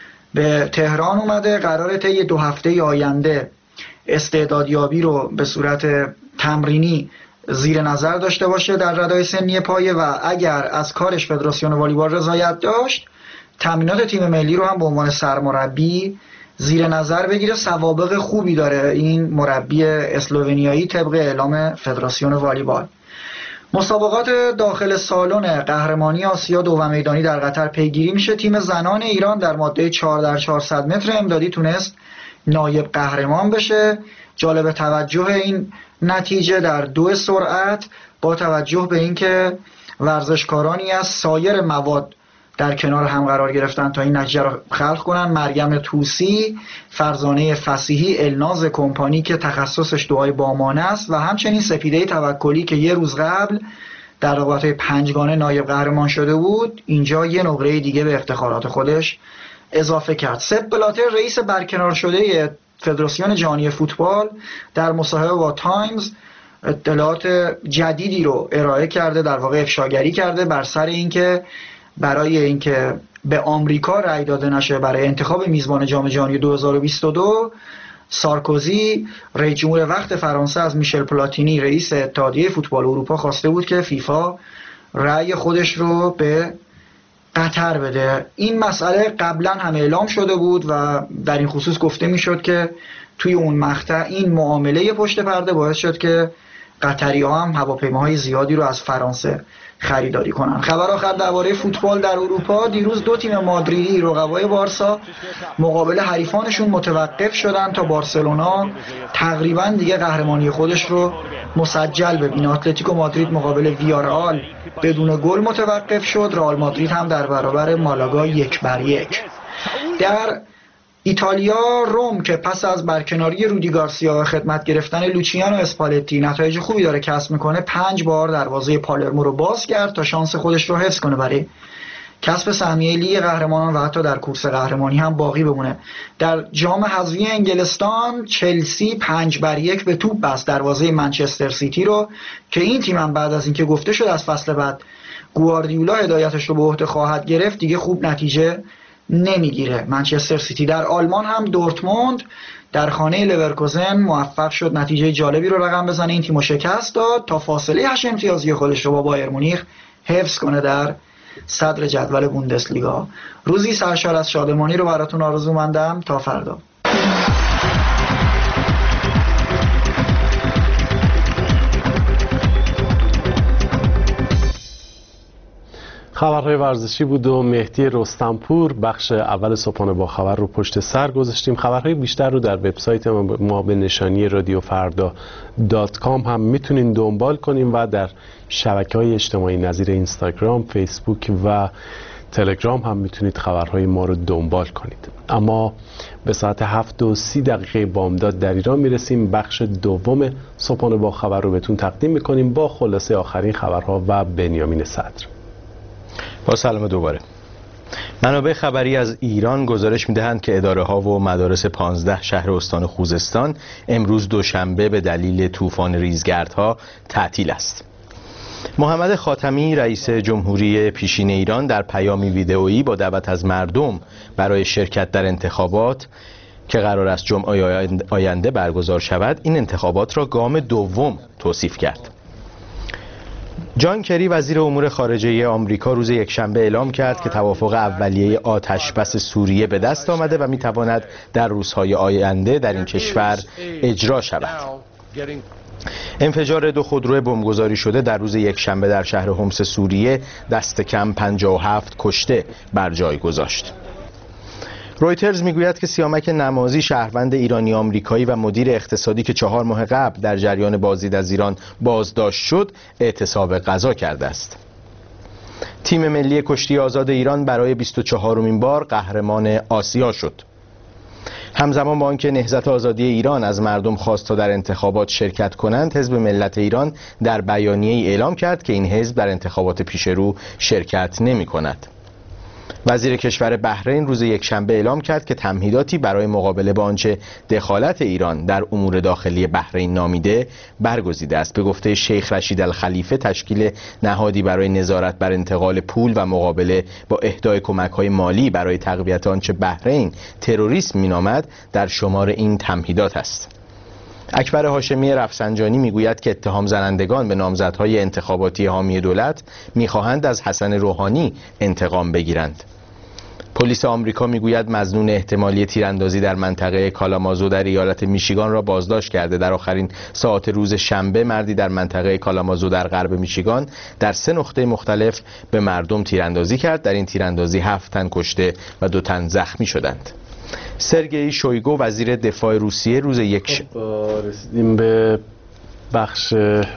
M: به تهران اومده. قراره طی دو هفته آینده استعدادیابی رو به صورت تمرینی زیر نظر داشته باشه در ردای سنی پایه و اگر از کارش فدراسیون والیبال رضایت داشت تامینات تیم ملی رو هم به عنوان سرمربی زیر نظر بگیره. سوابق خوبی داره این مربی اسلوونیایی طبق اعلام فدراسیون والیبال. مسابقات داخل سالن قهرمانی آسیا دو میدانی در قطر پیگیری میشه. تیم زنان ایران در ماده چهار در چهارصد متر امدادی تونست نایب قهرمان بشه. جالب توجه این نتیجه در دو سرعت با توجه به اینکه ورزشکارانی از سایر مواد در کنار هم قرار گرفتن تا این نتیجه را خلق کنن. مریم توسی، فرزانه فصیحی، الناز کمپانی که تخصصش دعای بامان است و همچنین سپیده توکلی که یه روز قبل در رقابت‌های پنجگانه نایب قهرمان شده بود، اینجا یه نقره دیگه به افتخارات خودش اضافه کرد. سپ بلاتر رئیس برکنار شده فدراسیون جهانی فوتبال در مصاحبه با تایمز اطلاعات جدیدی رو ارائه کرده، در واقع افشاگری کرده بر سر اینکه برای اینکه به آمریکا رأی داده نشه برای انتخاب میزبان جام جهانی دو هزار و بیست و دو، سارکوزی رئیس جمهور وقت فرانسه از میشل پلاتینی رئیس اتحادیه فوتبال اروپا خواسته بود که فیفا رأی خودش رو به قطر بده. این مسئله قبلا هم اعلام شده بود و در این خصوص گفته میشد که توی اون مقطع این معامله پشت پرده باعث شد که قطری‌ها هم هواپیماهای زیادی رو از فرانسه خریداری کنن. خبر آخر درباره فوتبال در اروپا: دیروز دو تیم مادریدی رقبای بارسا مقابل حریفانشون متوقف شدن تا بارسلونا تقریبا دیگه قهرمانی خودش رو مسجل ببینه. اتلتیکو مادرید مقابل ویارال بدون گل متوقف شد. رئال مادرید هم در برابر مالاگا یک بر یک. در ایتالیا روم که پس از برکناری رودی گارسیا و خدمت گرفتن لوچیانو اسپالتی نتایج خوبی داره کسب میکنه، پنج بار دروازه پالرمو رو باز کرد تا شانس خودش رو حفظ کنه برای کسب سهمیه لیگ قهرمانان و حتی در کورس قهرمانی هم باقی بمونه. در جام حذفی انگلستان چلسی پنج بر یک به توپ بست دروازه منچستر سیتی رو که این تیم هم بعد از اینکه گفته شد از فصل بعد گواردیولا هدایتش رو به عهده خواهد گرفت دیگه خوب نتیجه نمیگیره. منچستر سیتی در آلمان هم دورتموند در خانه لورکوزن موفق شد نتیجه جالبی رو رقم بزنه. این تیمو شکست داد تا فاصله هشت امتیازی خودش رو با بایر مونیخ حفظ کنه در صدر جدول بوندسلیگا. روزی سرشار از شادمانی رو براتون آرزو مندم. تا فردا.
B: خبرهای ورزشی بود و مهدی رستمپور بخش اول صبحانه با خبر رو پشت سر گذاشتیم. خبرهای بیشتر رو در وبسایت ما به نشانی رادیو فردا دات کام هم میتونین دنبال کنیم و در شبکه‌های اجتماعی نظیر اینستاگرام، فیسبوک و تلگرام هم میتونید خبرهای ما رو دنبال کنید. اما به ساعت هفت و سی دقیقه بامداد در ایران میرسیم. بخش دوم صبحانه با خبر رو بهتون تقدیم میکنیم با خلاصه آخرین خبرها و بنیامین صدر.
C: با سلام دوباره. منابع خبری از ایران گزارش می‌دهند که اداره‌ها و مدارس پانزده شهر استان خوزستان امروز دوشنبه به دلیل طوفان ریزگردها تعطیل است. محمد خاتمی رئیس جمهوری پیشین ایران در پیامی ویدئویی با دعوت از مردم برای شرکت در انتخابات که قرار است جمعه آینده برگزار شود، این انتخابات را گام دوم توصیف کرد. جان کری وزیر امور خارجه آمریکا روز یکشنبه اعلام کرد که توافق اولیه آتشبس سوریه به دست آمده و میتواند در روزهای آینده در این کشور اجرا شود. انفجار دو خودرو بمبگذاری شده در روز یکشنبه در شهر حمص سوریه دست کم پنجاه و هفت کشته بر جای گذاشت. رویترز میگوید که سیامک نمازی شهروند ایرانی آمریکایی و مدیر اقتصادی که چهار ماه قبل در جریان بازدید از ایران بازداشت شد اعتصاب غذا کرده است. تیم ملی کشتی آزاد ایران برای بیست و چهارمین بار قهرمان آسیا شد. همزمان با آنکه نهضت آزادی ایران از مردم خواست تا در انتخابات شرکت کنند، حزب ملت ایران در بیانیه‌ای اعلام کرد که این حزب در انتخابات پیش رو شرکت نمی کند. وزیر کشور بحرین روز یکشنبه اعلام کرد که تمهیداتی برای مقابله با آنچه دخالت ایران در امور داخلی بحرین نامیده برگزیده است. به گفته شیخ رشید الخلیفه، تشکیل نهادی برای نظارت بر انتقال پول و مقابله با اهدای کمک‌های مالی برای تقویت آنچه بحرین تروریسم مینامد در شمار این تمهیدات است. اکبر هاشمی رفسنجانی میگوید که اتهام زنندگان به نامزدهای انتخاباتی حامی دولت میخواهند از حسن روحانی انتقام بگیرند. پلیس آمریکا میگوید مظنون احتمالی تیراندازی در منطقه کالامازو در ایالت میشیگان را بازداشت کرده. در آخرین ساعات روز شنبه مردی در منطقه کالامازو در غرب میشیگان در سه نقطه مختلف به مردم تیراندازی کرد. در این تیراندازی هفت تن کشته و دو تن زخمی شدند. سرگئی شویگو وزیر دفاع روسیه روز یک
B: رسیدیم به بخش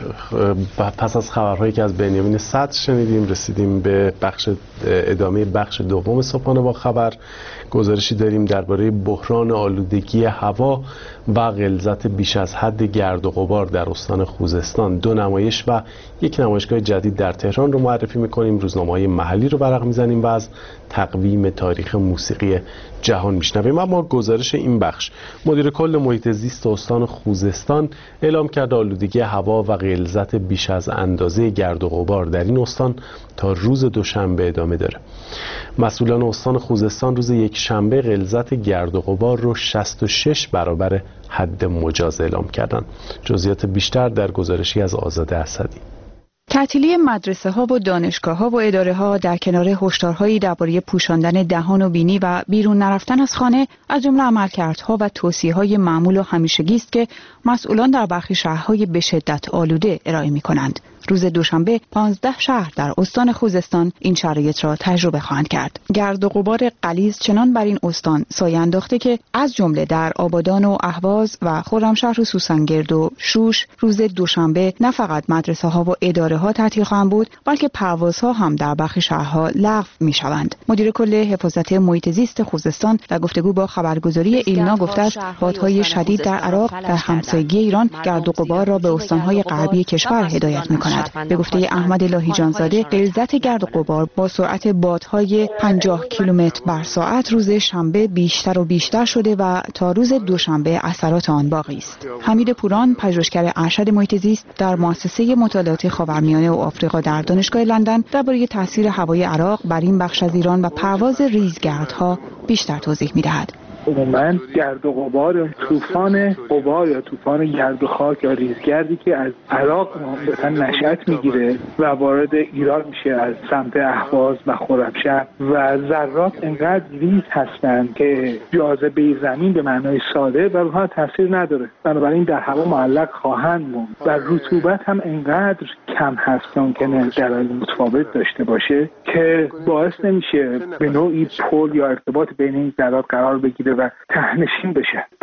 B: پس از خبرهایی که از بنیامین صدر شنیدیم، رسیدیم به بخش ادامه بخش دوم صبحانه با خبر. گزارشی داریم درباره بحران آلودگی هوا و غلظت بیش از حد گرد و غبار در استان خوزستان. دو نمایش و یک نمایشگاه جدید در تهران رو معرفی میکنیم. روزنامه‌های محلی رو ورق میزنیم و از تقویم تاریخ موسیقی جهان میشنویم. اما گزارش این بخش: مدیر کل محیط زیست استان خوزستان اعلام کرد آلودگی هوا و غلظت بیش از اندازه گرد و غبار در این استان تا روز دوشنبه ادامه داره. مسئولان استان خوزستان روز یک شنبه غلظت گرد و غبار رو شصت و شش برابر حد مجاز اعلام کردند. جزئیات بیشتر در گزارشی از آزاده اسدی.
I: تعطیلی مدرسه ها و دانشگاه ها و اداره ها در کنار هشدارهایی درباره پوشاندن دهان و بینی و بیرون نرفتن از خانه از جمله عملکردها و توصیه‌های معمول و همیشگی است که مسئولان در برخی شهرهای به شدت آلوده ارائه می‌کنند. روز دوشنبه پانزده شهر در استان خوزستان این شرایط را تجربه خواهند کرد. گرد و غبار غلیظ چنان بر این استان سایه انداخته که از جمله در آبادان و اهواز و خرمشهر و سوسنگرد و شوش روز دوشنبه نه فقط مدرسه ها و اداره ها تعطیل خواهند بود، بلکه پروازها هم در برخی شهرها لغو می‌شوند. مدیر کل حفاظت محیط زیست خوزستان در گفتگو با خبرگزاری ایلنا گفته است بادهای شدید در عراق در همسایگی ایران گرد و غبار را به استان‌های غربی کشور هدایت می‌کند. به گفته احمد لاهیجانزاده، غلظت گرد و غبار با سرعت بادهای پنجاه کیلومتر بر ساعت روز شنبه بیشتر و بیشتر شده و تا روز دوشنبه اثرات آن باقی است. حمید پوران، پژوهشگر ارشد محیط زیست در مؤسسه مطالعات خاورمیانه و آفریقا در دانشگاه لندن، درباره تاثیر هوای عراق بر این بخش از ایران و پرواز ریزگردها بیشتر توضیح می‌دهد.
N: عموما گرد و غبار، طوفان غبار یا طوفان گرد و خاک یا ریزگردی که از عراق مثلا نشأت میگیره و وارد ایران میشه از سمت اهواز و خرمشهر و ذرات انقدر ریز هستند که جاذبه زمین به معنای ساده بر اونها تاثیر نداره، بنابراین در هوا معلق خواهند موند و رطوبت هم انقدر کم هست که ممکنه دلایل متفاوت داشته باشه که باعث نمیشه به نوعی پل یا ارتباط بین این ذرات قرار بگیره و تهنشین بشه.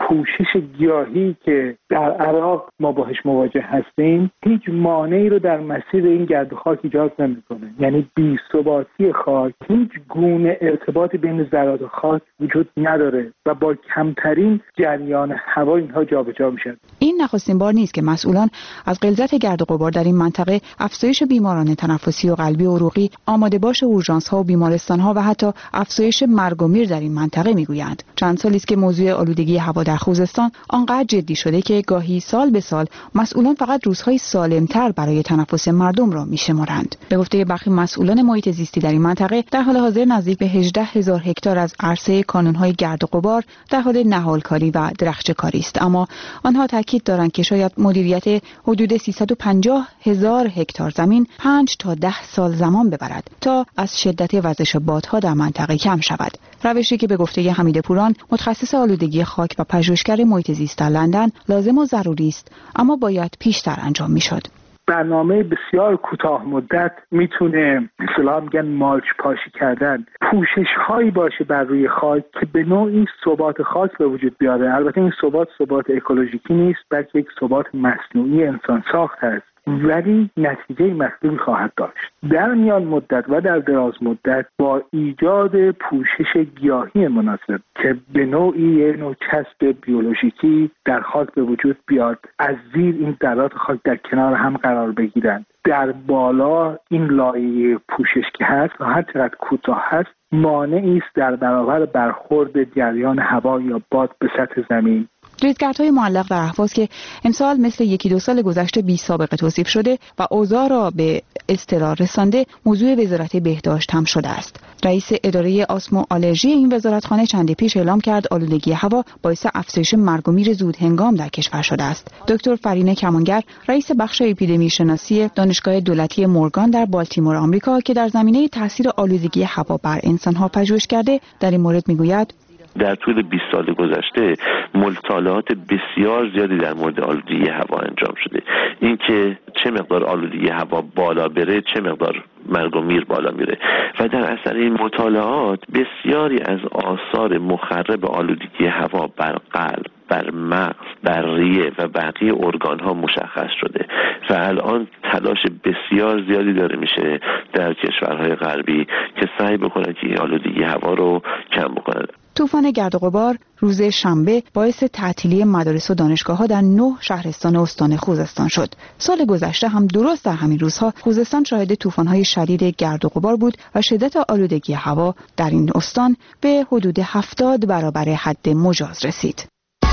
N: پوشش گیاهی که در عراق ما باهاش مواجه هستیم هیچ مانعی رو در مسیر این گرد و خاک ایجاد نمیکنه. یعنی بی ثباتی خاک، هیچ گونه ارتباطی بین ذرات خاک وجود نداره و با کمترین جریان هوا اینها جابجا میشن.
I: این نخستین بار نیست که مسئولان از غلظت گرد و غبار در این منطقه، افزایش بیماران تنفسی و قلبی و عروقی، آماده باش اورژانس ها و بیمارستان ها و حتی افزایش مرگ و میر در این منطقه میگویند. چند سالی است که موضوع آلودگی هوا در خوزستان آنقدر جدی شده که گاهی سال به سال مسئولان فقط روزهای سالمتر برای تنفس مردم را میشمارند. به گفته برخی مسئولان محیط زیستی در این منطقه، در حال حاضر نزدیک به هجده هزار هکتار از عرصه کانونهای گرد و غبار در حال نهالکاری و درخچه‌کاری است، اما آنها تاکید دارند که شاید مدیریت حدود سیصد و پنجاه هزار هکتار زمین پنج تا ده سال زمان ببرد تا از شدت وزش بادها در منطقه کم شود. روشی که به گفته حمید پوران، متخصص آلودگی خاک و پژوهشگر محیط زیست در لندن، لازم و ضروری است، اما باید پیشتر انجام میشد.
N: برنامه بسیار کوتاه مدت میتونه اصطلاحاً میگن مالچ پاشی کردن، پوشش هایی باشه بر روی خاک که به نوعی ثبات خاک به وجود بیاره. البته این ثبات ثبات اکولوژیکی نیست، بلکه یک ثبات مصنوعی انسان ساخت است، ولی نتیجه مطلوبی خواهد داشت. در میان مدت و در دراز مدت با ایجاد پوشش گیاهی مناسب که به نوعی نوع چسب بیولوژیکی در خاک به وجود بیاد، از زیر این ذرات خاک در کنار هم قرار بگیرند، در بالا این لایه پوشش که هست و هر چقدر کوتاه هست مانعی است در برابر برخورد جریان هوا یا باد به سطح زمین.
I: ریزگردهای معلق در اهواز که امسال مثل یکی دو سال گذشته بی سابقه توصیف شده و اوضاع را به اضطرار رسانده، موضوع وزارت بهداشت هم شده است. رئیس اداره آسم و آلرژی این وزارتخانه چندی پیش اعلام کرد آلودگی هوا باعث افزایش مرگ و میر زود هنگام در کشور شده است. دکتر فرینه کمانگر، رئیس بخش اپیدمی شناسی دانشگاه دولتی مورگان در بالتیمور آمریکا که در زمینه تاثیر آلودگی هوا بر انسان‌ها پژوهش کرده، در این مورد میگوید:
O: در طول بیست سال گذشته مطالعات بسیار زیادی در مورد آلودگی هوا انجام شده. اینکه چه مقدار آلودگی هوا بالا بره، چه مقدار مرگ و میر بالا میره و در اثر این مطالعات بسیاری از آثار مخرب آلودگی هوا بر قلب، بر مغز، بر ریه و بقیه ارگان ها مشخص شده و الان تلاش بسیار زیادی داره میشه در کشورهای غربی که سعی بکنن که این آلودگی هوا رو کم بکنن.
I: طوفان گرد و غبار روز شنبه باعث تعطیلی مدارس و دانشگاه‌ها در نه شهرستان استان خوزستان شد. سال گذشته هم درست در همین روزها خوزستان شاهد طوفان‌های شدید گرد و غبار بود و شدت آلودگی هوا در این استان به حدود هفتاد برابر حد مجاز رسید.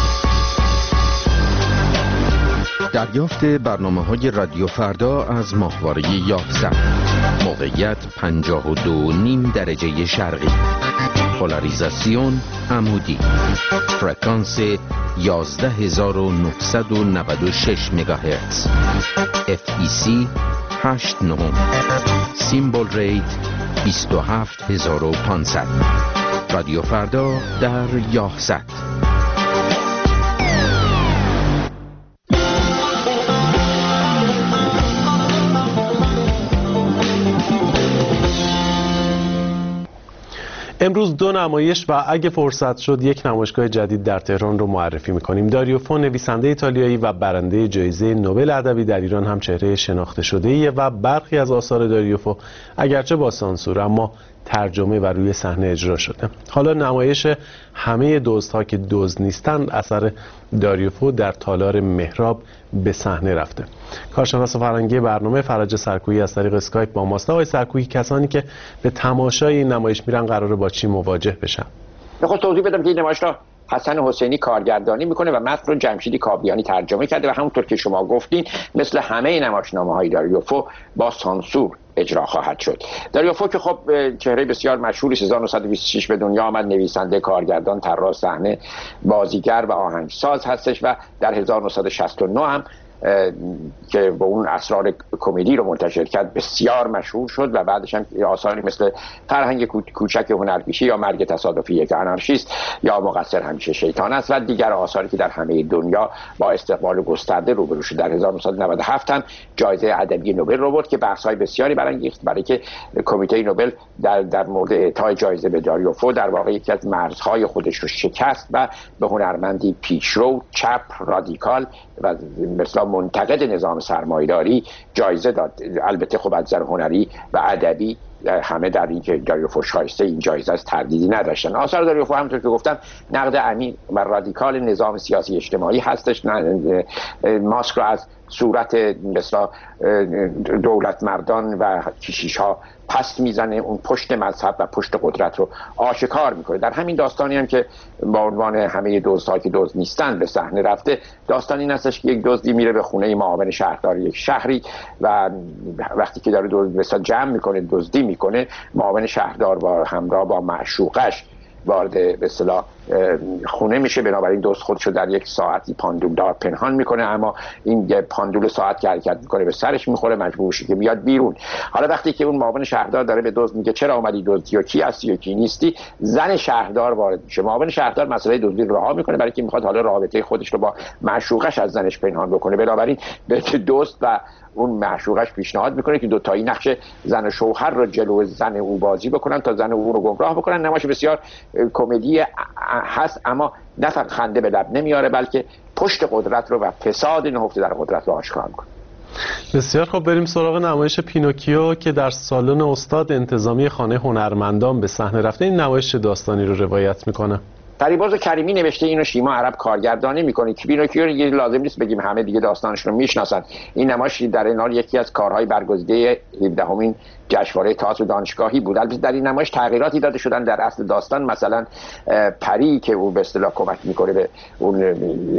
P: دریافت برنامه‌های رادیو فردا از ماهواره یازده. موقعیت پنجاه و دو و نیم درجه شرقی. پولاریزاسیون عمودی. فرکانس یازده هزار و نهصد و نود و شش مگاهرتز. اف ای سی هشت نه. سیمبل ریت بیست و هفت هزار و پانصد. رادیو فردا در یازده.
B: امروز دو نمایش و اگه فرصت شد یک نمایشگاه جدید در تهران رو معرفی می‌کنیم. داریو فو، نویسنده ایتالیایی و برنده جایزه نوبل ادبی، در ایران هم چهره شناخته شده‌ایه و برخی از آثار داریو فو اگرچه با سانسور اما ترجمه و روی صحنه اجرا شده. حالا نمایش همه دزدها که دزد نیستند اثر داریو فو در تالار مهراب به صحنه رفته. کارشناس فرهنگی برنامه فرج سرکویی از طریق اسکایپ با ماست. آقای سرکویی، کسانی که به تماشای این نمایش میرن قراره با چی مواجه بشن؟
Q: میخوام توضیح بدم که این نمایش را حسن حسینی کارگردانی میکنه و متن رو جمشیدی کابلیانی ترجمه کرده و همونطور که شما گفتین مثل همه نمایشنامه‌های داریو فو با سانسور اجرا خواهد شد. داریو فو که خب چهره بسیار مشهوری هزار و نهصد و بیست و شش به دنیا آمد، نویسنده، کارگردان، طراح صحنه، بازیگر و آهنگساز هستش و در هزار و نهصد و شصت و نه هم که با اون اسرار کمدی رو منتشر کرد بسیار مشهور شد و بعدش هم آثاری مثل فرهنگ کوچک هنرپیشه یا مرگ تصادفی یک آنارشیست یا مقصر همیشه شیطان است و دیگر آثاری که در همه دنیا با استقبال گسترده روبرو شد. در هزار و نهصد و نود و هفت هم جایزه ادبی نوبل رو برد که بحث‌های بسیاری برانگیخت، برای که کمیته نوبل در در مورد اعطای جایزه به داریوفو در واقع یکی از مرزهای خودش رو شکست و به هنرمندی پیشرو، چپ، رادیکال و مثلا منتقد نظام سرمایه‌داری جایزه داد. البته خب از نظر هنری و ادبی همه در این که داریوفو شایسته این جایزه از تردیدی نداشتن. آثار داریوفو همونطور که گفتم نقد عمیق و رادیکال نظام سیاسی اجتماعی هستش. ماسک را از صورت مثلا دولت مردان و کشیش ها پست میزنه، اون پشت مذهب و پشت قدرت رو آشکار میکنه. در همین داستانی هم که با عنوان همه دزدها که دزد نیستن به صحنه رفته، داستان این هستش که یک دزدی میره به خونه معاون شهردار یک شهری و وقتی که داره دزد مثلا جمع میکنه دزدی میکنه، معاون شهردار با همراه با معشوقش وارد به اصطلاح خونه میشه. بنابراین دوست خودشو در یک ساعتی پاندول دار پنهان میکنه، اما این پاندول ساعت که حرکت میکنه به سرش میخوره، مجبور میشه که بیاد بیرون. حالا وقتی که اون معاون شهردار داره به دزد میگه چرا اومدی دزدی و کی هستی و کی نیستی، زن شهردار وارد میشه. معاون شهردار مسئله دزدی رو رها میکنه برای که میخواد حالا رابطه خودش رو با معشوقش از زنش پنهان بکنه. بنابراین به دوست و اون معشوقش پیشنهاد میکنه که دو تایی نقش زن و شوهر رو جلو زن او بازی بکنن تا زن او رو گمراه بکنن. نمایش بسیار کمدی هست، اما نه فقط خنده به لب نمیاره بلکه پشت قدرت رو و فساد نهفته در قدرت رو آشکار میکنه.
B: بسیار خب، بریم سراغ نمایش پینوکیو که در سالن استاد انتظامی خانه هنرمندان به صحنه رفته. این نمایش داستانی رو روایت میکنه.
Q: فریبرز کریمی نوشته، اینو شیما عرب کارگردانی میکنه. که پینوکیو دیگه لازم نیست بگیم، همه دیگه داستانش رو میشناسن. این نمایش در این حال یکی از کارهای برگزیده هفدهمین جشنواره تئاتر دانشگاهی بود. البته در این نمایش تغییراتی داده شدن در اصل داستان. مثلا پری که او به اصطلاح کمک میکنه به اون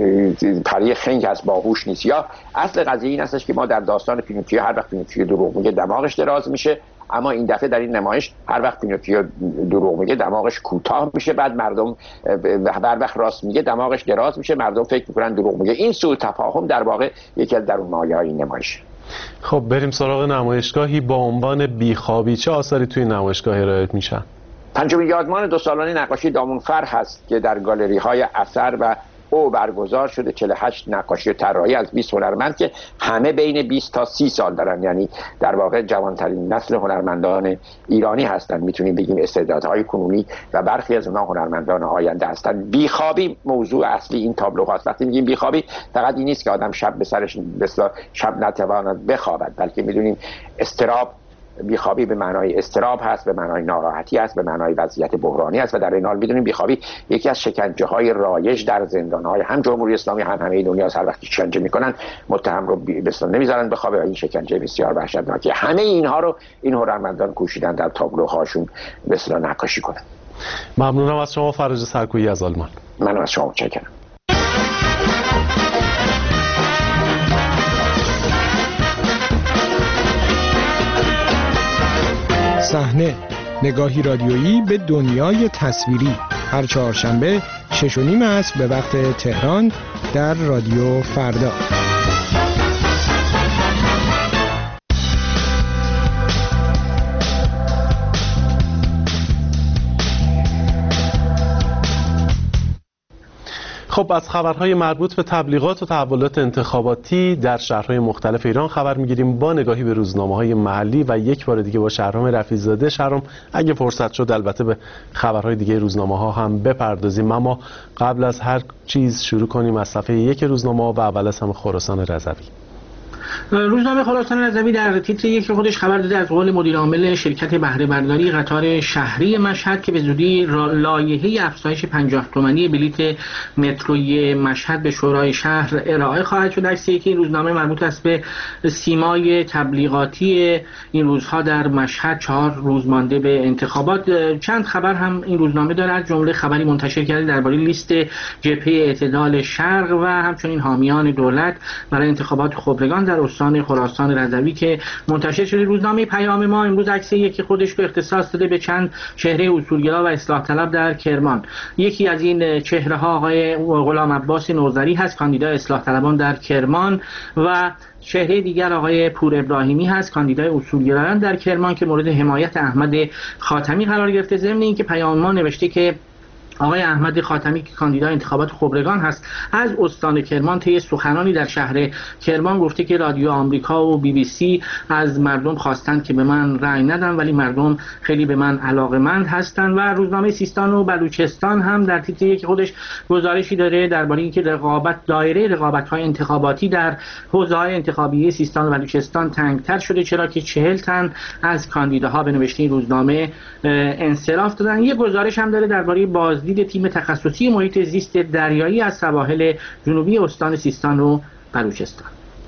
Q: پری خنگ هست، باهوش نیست. یا اصل قضیه این هستش که ما در داستان پینوکیو هر وقت پینوکیو دروغ میگه دماغش دراز میشه، اما این دفعه در این نمایش هر وقت پینوکیو دروغ میگه دماغش کوتاه میشه، بعد مردم هر وقت راست میگه دماغش دراز میشه، مردم فکر میکنن دروغ میگه. این سوء تفاهم در واقع یکی از درون مایه‌های این نمایش.
B: خب بریم سراغ نمایشگاهی با عنوان بیخوابی. چه آثاری توی نمایشگاه ارائه میشن؟
Q: پنجمین یادمان دو سالانه نقاشی دامونفر هست که در گالری های اثر و او برگزار شده. چهل و هشت نقاشی و طراحی از بیست هنرمند که همه بین بیست تا سی سال دارن، یعنی در واقع جوانترین نسل هنرمندان ایرانی هستن. میتونیم بگیم استعدادهای کنونی و برخی از اونها هنرمندان آینده هستن. بیخوابی موضوع اصلی این تابلوهاست. وقتی میگیم بیخوابی فقط این نیست که آدم شب به سرش بسلا شب نتواند بخوابد، بلکه میدونیم استراب، بیخوابی به معنای استراب هست، به معنای ناراحتی هست، به معنای وضعیت بحرانی است. و در این حال میدونیم بیخوابی یکی از شکنجه های رایج در زندان های هم جمهوری اسلامی هم همه دنیا. هر وقتی شکنجه میکنن متهم رو بسلا نمیذارن بخوابه و این شکنجه بسیار وحشتناکه. همه اینها رو این هنرمندان کوشیدن در تابلوهاشون بسلا نقاشی کنن.
B: ممنونم از شما فرج سرکویی از آلمان.
Q: من از شما متشکرم.
R: صحنه، نگاهی رادیویی به دنیای تصویری، هر چهارشنبه شش و نیم عصر به وقت تهران در رادیو فردا.
B: خب از خبرهای مربوط به تبلیغات و تحولات انتخاباتی در شهرهای مختلف ایران خبر میگیریم با نگاهی به روزنامه‌های محلی و یک بار دیگه با شهرام رفیع‌زاده. شهرام اگه فرصت شد البته به خبرهای دیگه روزنامه‌ها هم بپردازیم، اما قبل از هر چیز شروع کنیم از صفحه یک روزنامه و اول از همه خراسان رضوی.
S: روزنامه خراسان رضوی در تیتر یک خودش خبر داده از قول مدیر عامل شرکت بهره برداری قطار شهری مشهد که به زودی لایحه افزایش پنجاه تومانی بلیت متروی مشهد به شورای شهر ارائه خواهد شد. عکس یکی این روزنامه مربوط است به سیمای تبلیغاتی این روزها در مشهد، چهار روز مانده به انتخابات. چند خبر هم این روزنامه داره، از جمله خبری منتشر کرده درباره لیست جبهه اعتدال شرق و همچنین حامیان دولت برای انتخابات خبرگان در استان خراسان رضوی که منتشر شده. روزنامه پیام ما امروز عکسی که خودش رو اختصاص داده به چند چهره اصولگرا و اصلاح طلب در کرمان. یکی از این چهره ها آقای غلام عباس نوذری هست، کاندیدای اصلاح طلبان در کرمان، و چهره دیگر آقای پور ابراهیمی هست، کاندیدای اصولگرایان در کرمان که مورد حمایت احمد خاتمی قرار گرفته. ضمن اینکه پیام ما نوشته که آقای احمد خاتمی که کاندیدای انتخابات خبرگان هست از استان کرمان طی سخنانی در شهر کرمان گفته که رادیو آمریکا و بی بی سی از مردم خواستند که به من رأی ندن ولی مردم خیلی به من علاقه‌مند هستند. و روزنامه سیستان و بلوچستان هم در تیتر یک خودش گزارشی داره درباره اینکه رقابت دایره رقابت‌های انتخاباتی در حوزه‌های انتخابی سیستان و بلوچستان تنگ‌تر شده، چرا که چهل تن از کاندیداها به نوشته این روزنامه انصراف دادن. یک گزارش هم داره درباره باز دید تیم تخصصی محیط زیست دریایی از سواحل جنوبی استان سیستان و بلوچستان.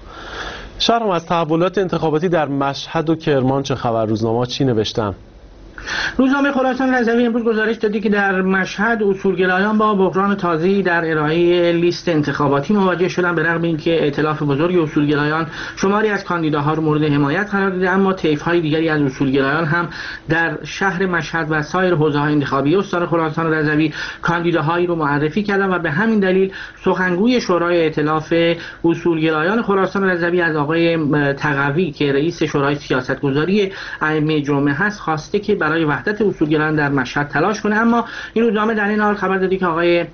B: شهرام، از تحولات انتخاباتی در مشهد و کرمان چه خبر؟ روزنامه‌ها چی نوشتن؟
S: روزنامه خراسان رضوی امروز گزارش داده که در مشهد اصولگرایان با بحران تازه‌ای در ارائه لیست انتخاباتی مواجه شدن. به رغم اینکه ائتلاف بزرگ اصولگرایان شماری از کاندیداها را مورد حمایت قرار داده، اما طیف‌های دیگری از اصولگرایان هم در شهر مشهد و سایر حوزه‌های انتخابی استان خراسان رضوی کاندیداهایی رو معرفی کردند و به همین دلیل سخنگوی شورای ائتلاف اصولگرایان خراسان رضوی از آقای تقوی که رئیس شورای سیاستگذاری ائمه جمعه هست خواسته که برای وحدت اصولگرایان در مشهد تلاش کنه. اما این روزنامه در این حال خبر داده که آقای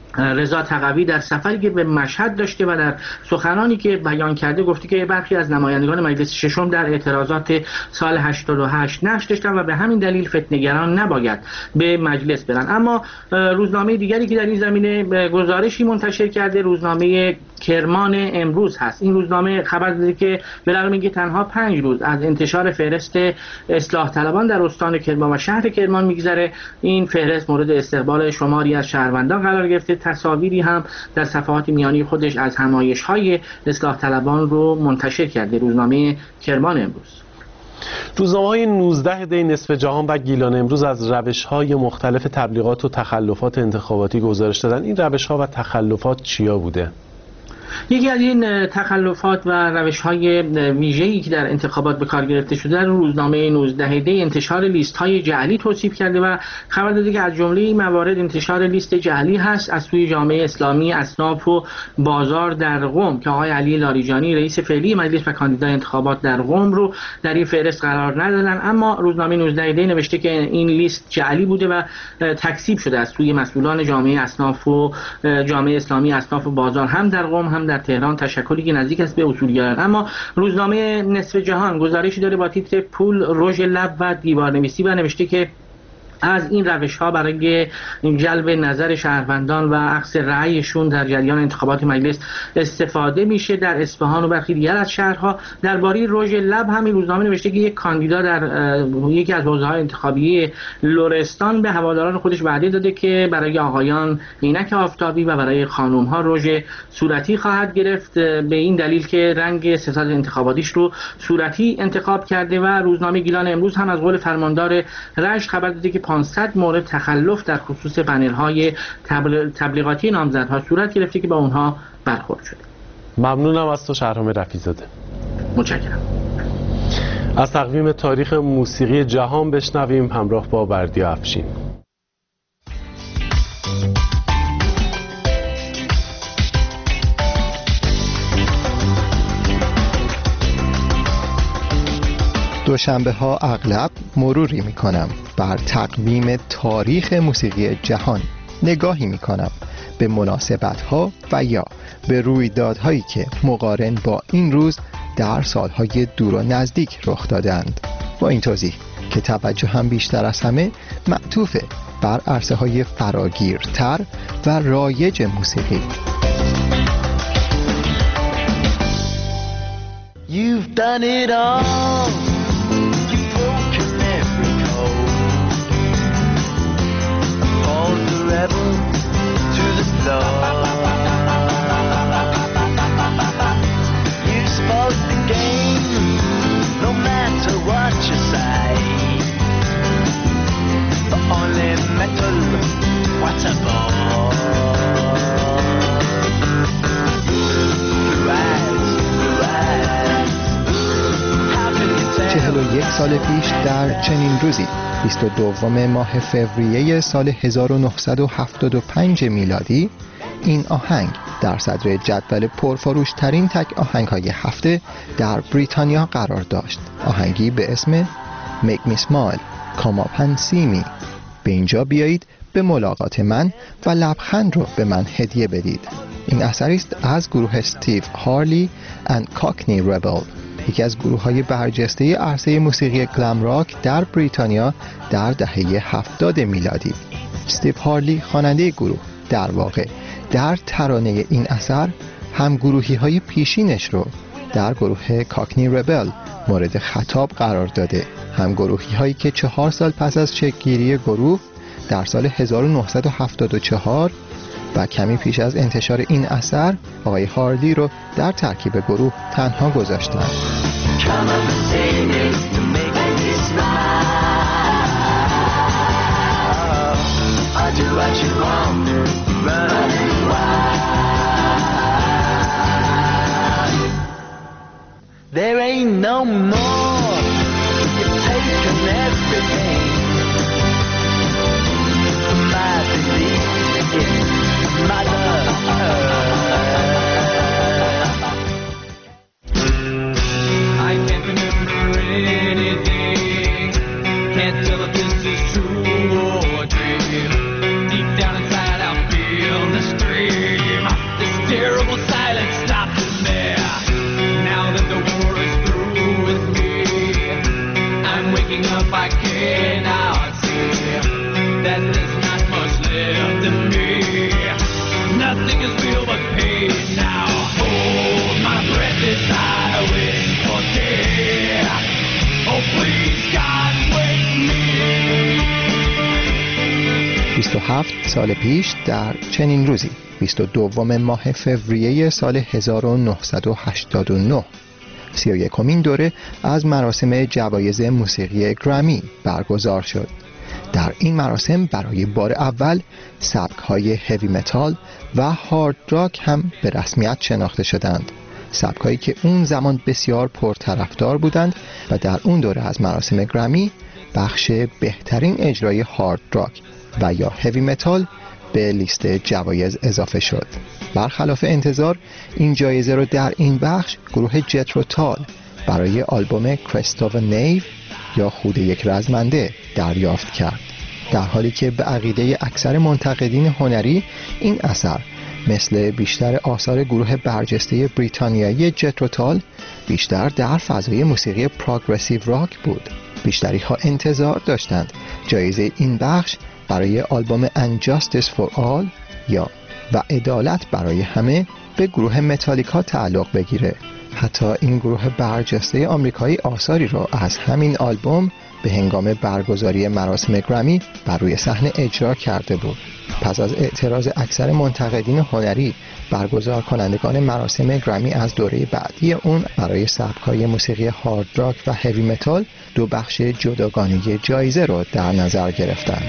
S: رضا تقوی در سفری که به مشهد داشته و در سخنانی که بیان کرده گفته که برخی از نمایندگان مجلس ششم در اعتراضات سال هشتاد و هشت نقش داشتن و به همین دلیل فتنه‌گران نباید به مجلس برن. اما روزنامه دیگری که در این زمینه گزارشی منتشر کرده روزنامه کرمان امروز هست. این روزنامه خبر داده که به رغم اینکه تنها پنج روز از انتشار فهرست اصلاح طلبان در استان کرمان و شهر کرمان میگذره، این فهرست مورد استقبال شماری از شهروندان قرار گرفته. تصاویری هم در صفحات میانی خودش از همایش‌های اصلاح طلبان رو منتشر کرده روزنامه کرمان امروز.
B: روزنامه‌های نوزده دی نصف جهان و گیلان امروز از روش‌های مختلف تبلیغات و تخلفات انتخاباتی گزارش دادن. این روش‌ها و تخلفات چیا بوده؟
S: یکی از این تخلفات و روش‌های ویژه‌ای که در انتخابات به کار گرفته شده در روزنامه نوزده دی انتشار لیست‌های جعلی توصیف کرده و خبر داده که از جمله این موارد انتشار لیست جعلی هست از سوی جامعه اسلامی اصناف و بازار در قم که آقای علی لاریجانی رئیس فعلی مجلس و کاندیدای انتخابات در قم رو در این فهرست قرار ندادن. اما روزنامه نوزده دی نوشته که این لیست جعلی بوده و تکذیب شده از سوی مسئولان جامعه اصناف و جامعه اسلامی اصناف و بازار هم در قم هم در تهران، تشکلی که نزدیک است به اصولگرایان. اما روزنامه نصف جهان گزارشی داره با تیتر پول رژ لب و دیوارنویسی و نوشته که از این روش‌ها برای جلب نظر شهروندان و اخذ رأیشون در جریان انتخابات مجلس استفاده میشه. در اصفهان و برخی دیگر از شهرها درباره رژ لب همین روزنامه نوشته که یک کاندیدا در یکی از حوزه‌های انتخابی لرستان به هواداران خودش وعده داده که برای آقایان عینک آفتابی و برای خانم‌ها رژ صورتی خواهد گرفت، به این دلیل که رنگ ستاد انتخاباتیش رو صورتی انتخاب کرده. و روزنامه گیلان امروز هم از قول فرماندار رشت خبر داده که پانصد مورد تخلف در خصوص پنل‌های تبلیغاتی نامزدها صورت گرفته که با اونها برخورد شده.
B: ممنونم از تو شهرام رفیع‌زاده.
S: متشکرم.
B: از تقویم تاریخ موسیقی جهان بشنویم همراه با بردیا افشین.
T: دوشنبه ها اغلب مروری می کنم بر تقویم تاریخ موسیقی جهان، نگاهی می کنم به مناسبت ها و یا به رویدادهایی که مقارن با این روز در سالهای دور و نزدیک رخ دادند، با این توضیح که توجه هم بیشتر از همه معطوف بر عرصه های فراگیرتر و رایج موسیقی.
U: You've done it all. To the floor, you spoke the game, no matter what you say. The only metal, what a ball. Blue eyes, blue eyes.
T: یک سال پیش در چنین روزی بیست و دوم ماه فوریه سال هزار و نهصد و هفتاد و پنج میلادی این آهنگ در صدر جدول پرفروش ترین تک آهنگ های هفته در بریتانیا قرار داشت. آهنگی به اسم Make Me Smile Come Up and See Me. به اینجا بیایید به ملاقات من و لبخند رو به من هدیه بدید. این اثری است از گروه استیو هارلی and Cockney Rebel، یکی از گروه‌های برجسته عرصه موسیقی گلم راک در بریتانیا در دهه هفتاد میلادی. استیو هارلی خواننده گروه در واقع در ترانه این اثر هم گروهی‌های پیشینش رو در گروه کاکنی ربل مورد خطاب قرار داده، هم گروهی‌هایی که چهار سال پس از شکل‌گیری گروه در سال هزار و نهصد و هفتاد و چهار و کمی پیش از انتشار این اثر آقای هارلی رو در ترکیب گروه تنها گذاشتند.
U: There ain't no more. You've taken everything. My belief in Mother Earth. I can't remember anything. Can't tell if this is true or a dream. Deep down inside I feel the stream. This terrible silence stopped in there. Now that the war is through with me, I'm waking up, I cannot see that there's not much left in me. Nothing is real but pain now. Hold my breath as I wait for death. Oh please God wake me.
T: بیست و هفت سال پیش در چنین روزی بیست و دوم ماه فوریه سال هزار و نهصد و هشتاد و نه سی و یکمین دوره از مراسم جوایز موسیقی گرمی برگزار شد. در این مراسم برای بار اول سبک‌های هیوی متال و هارد راک هم به رسمیت شناخته شدند، سبک‌هایی که اون زمان بسیار پرطرفدار بودند و در اون دوره از مراسم گرمی بخش بهترین اجرای هارد راک و یا هیوی متال به لیست جوایز اضافه شد. برخلاف انتظار این جایزه رو در این بخش گروه جترو تال برای آلبوم کرست آف نیو یا خود یک رزمنده دریافت کرد، در حالی که به عقیده اکثر منتقدین هنری این اثر مثل بیشتر آثار گروه برجسته بریتانیایی جترو تال بیشتر در فضای موسیقی پروگرسیو راک بود. بیشتری ها انتظار داشتند جایزه این بخش برای آلبوم And Justice for All یا و عدالت برای همه به گروه متالیکا تعلق بگیره. حتی این گروه برجسته آمریکایی آثاری را از همین آلبوم به هنگام برگزاری مراسم گرمی بر روی صحنه اجرا کرده بود. پس از اعتراض اکثر منتقدین هنری، برگزار کنندگان مراسم گرمی از دوره بعدی اون برای سبک‌های موسیقی هارد راک و هیوی متال دو بخش جداگانه جایزه را در نظر گرفتند.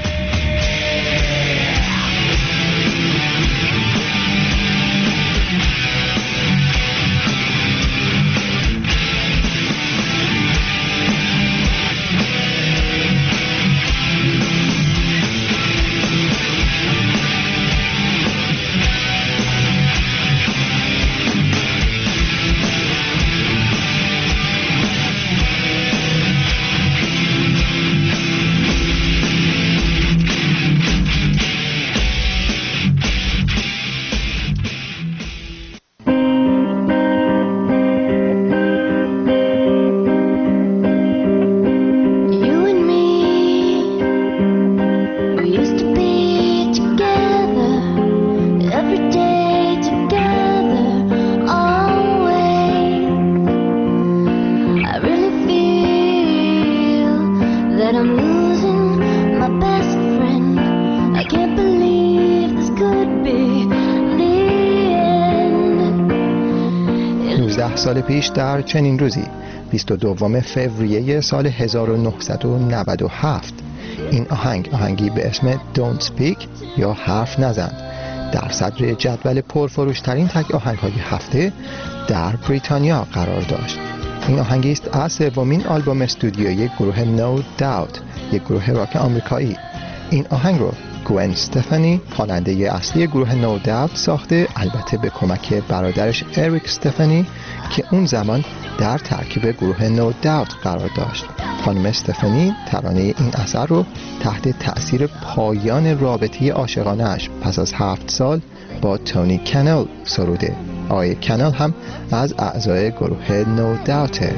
T: سال پیش در چنین روزی بیست و دوم فوریه سال هزار و نهصد و نود و هفت این آهنگ آهنگی به اسم Don't Speak یا حرف نزن در صدر جدول پرفروشترین تک آهنگ‌های هفته در بریتانیا قرار داشت. این آهنگی است از سومین آلبوم استودیویی گروه نو داوت، یک گروه راک آمریکایی. این آهنگ رو گوئن استفانی خواننده اصلی گروه نو داوت ساخته، البته به کمک برادرش اریک استفانی که اون زمان در ترکیب گروه نو داوت قرار داشت. خانم استفانی ترانه این اثر رو تحت تأثیر پایان رابطه عاشقانه‌اش پس از هفت سال با تونی کنل سروده. آقای کنل هم از اعضای گروه نو داوته.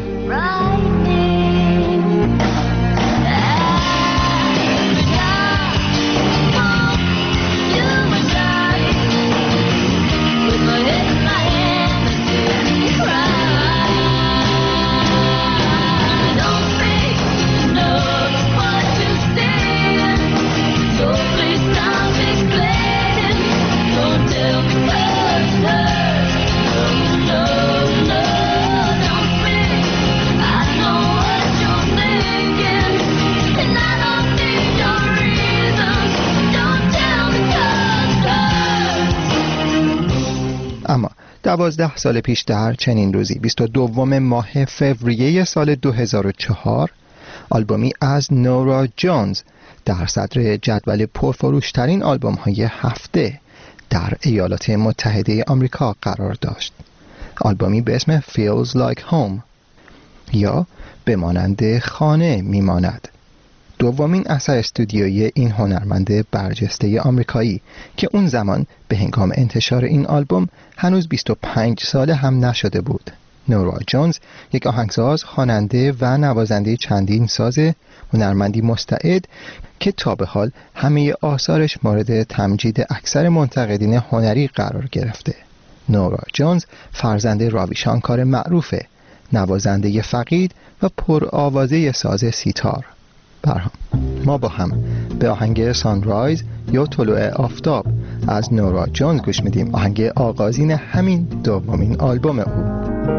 T: اما دوازده سال پیش در چنین روزی بیست و دوم ماه فوریه سال دو هزار و چهار آلبومی از نورا جونز در صدر جدول پرفروشترین آلبوم های هفته در ایالات متحده آمریکا قرار داشت. آلبومی به اسم Feels Like Home یا بمانند خانه میماند، دومین اثر استودیویی این هنرمند برجسته آمریکایی که اون زمان به هنگام انتشار این آلبوم هنوز بیست و پنج ساله هم نشده بود. نورا جونز یک آهنگساز، خواننده و نوازنده چندین ساز، هنرمندی مستعد که تا به حال همه آثارش مورد تمجید اکثر منتقدین هنری قرار گرفته. نورا جونز فرزند راوی شانکار معروفه، نوازنده فقید و پرآوازه ساز سیتار. برهم ما با هم به آهنگ سانرایز یا طلوع آفتاب از نورا جونز گوش میدیم، آهنگ آغازین همین دومین آلبوم او.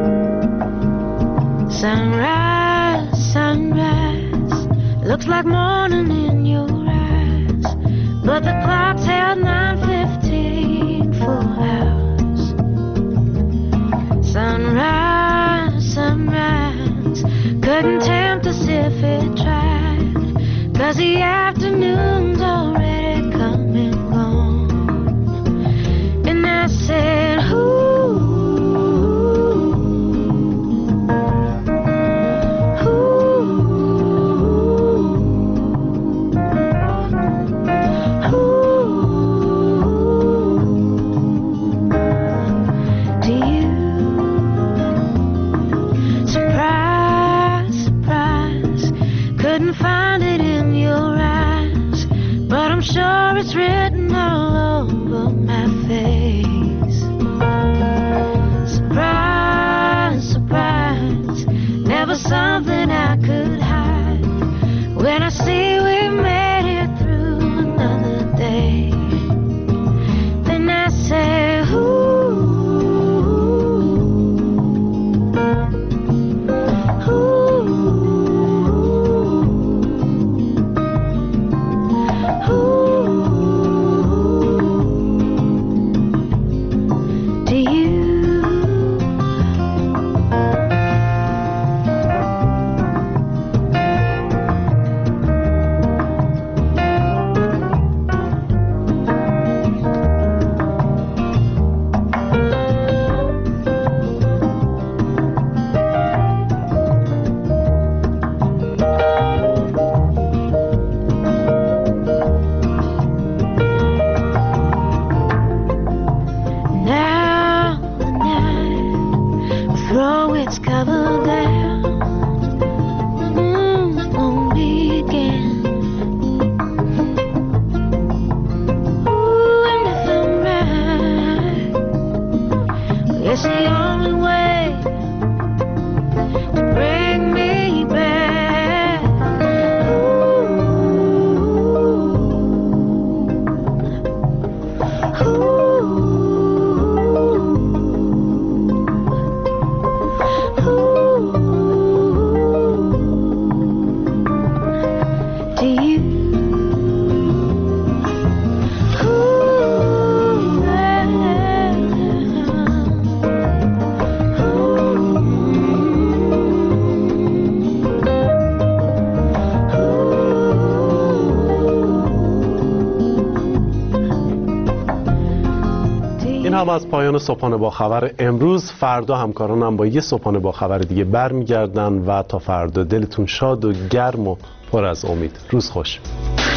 A: Sunrise, sunrise, looks like morning in your eyes, but the clock's held nine fifteen full hours. Sunrise, sunrise, couldn't tempt us if it tried, 'cause the afternoon's already come and gone. And I said, ooh, sure it's written all over my face. Surprise, surprise, never something I could hide. When I see we made it through another day, then I say, ooh, ooh.
B: خوشم از پایان صبحانه با خبر امروز. فردا همکارانم با یه صبحانه با خبر دیگه برمیگردن و تا فردا دلتون شاد و گرم و پر از امید. روز خوش.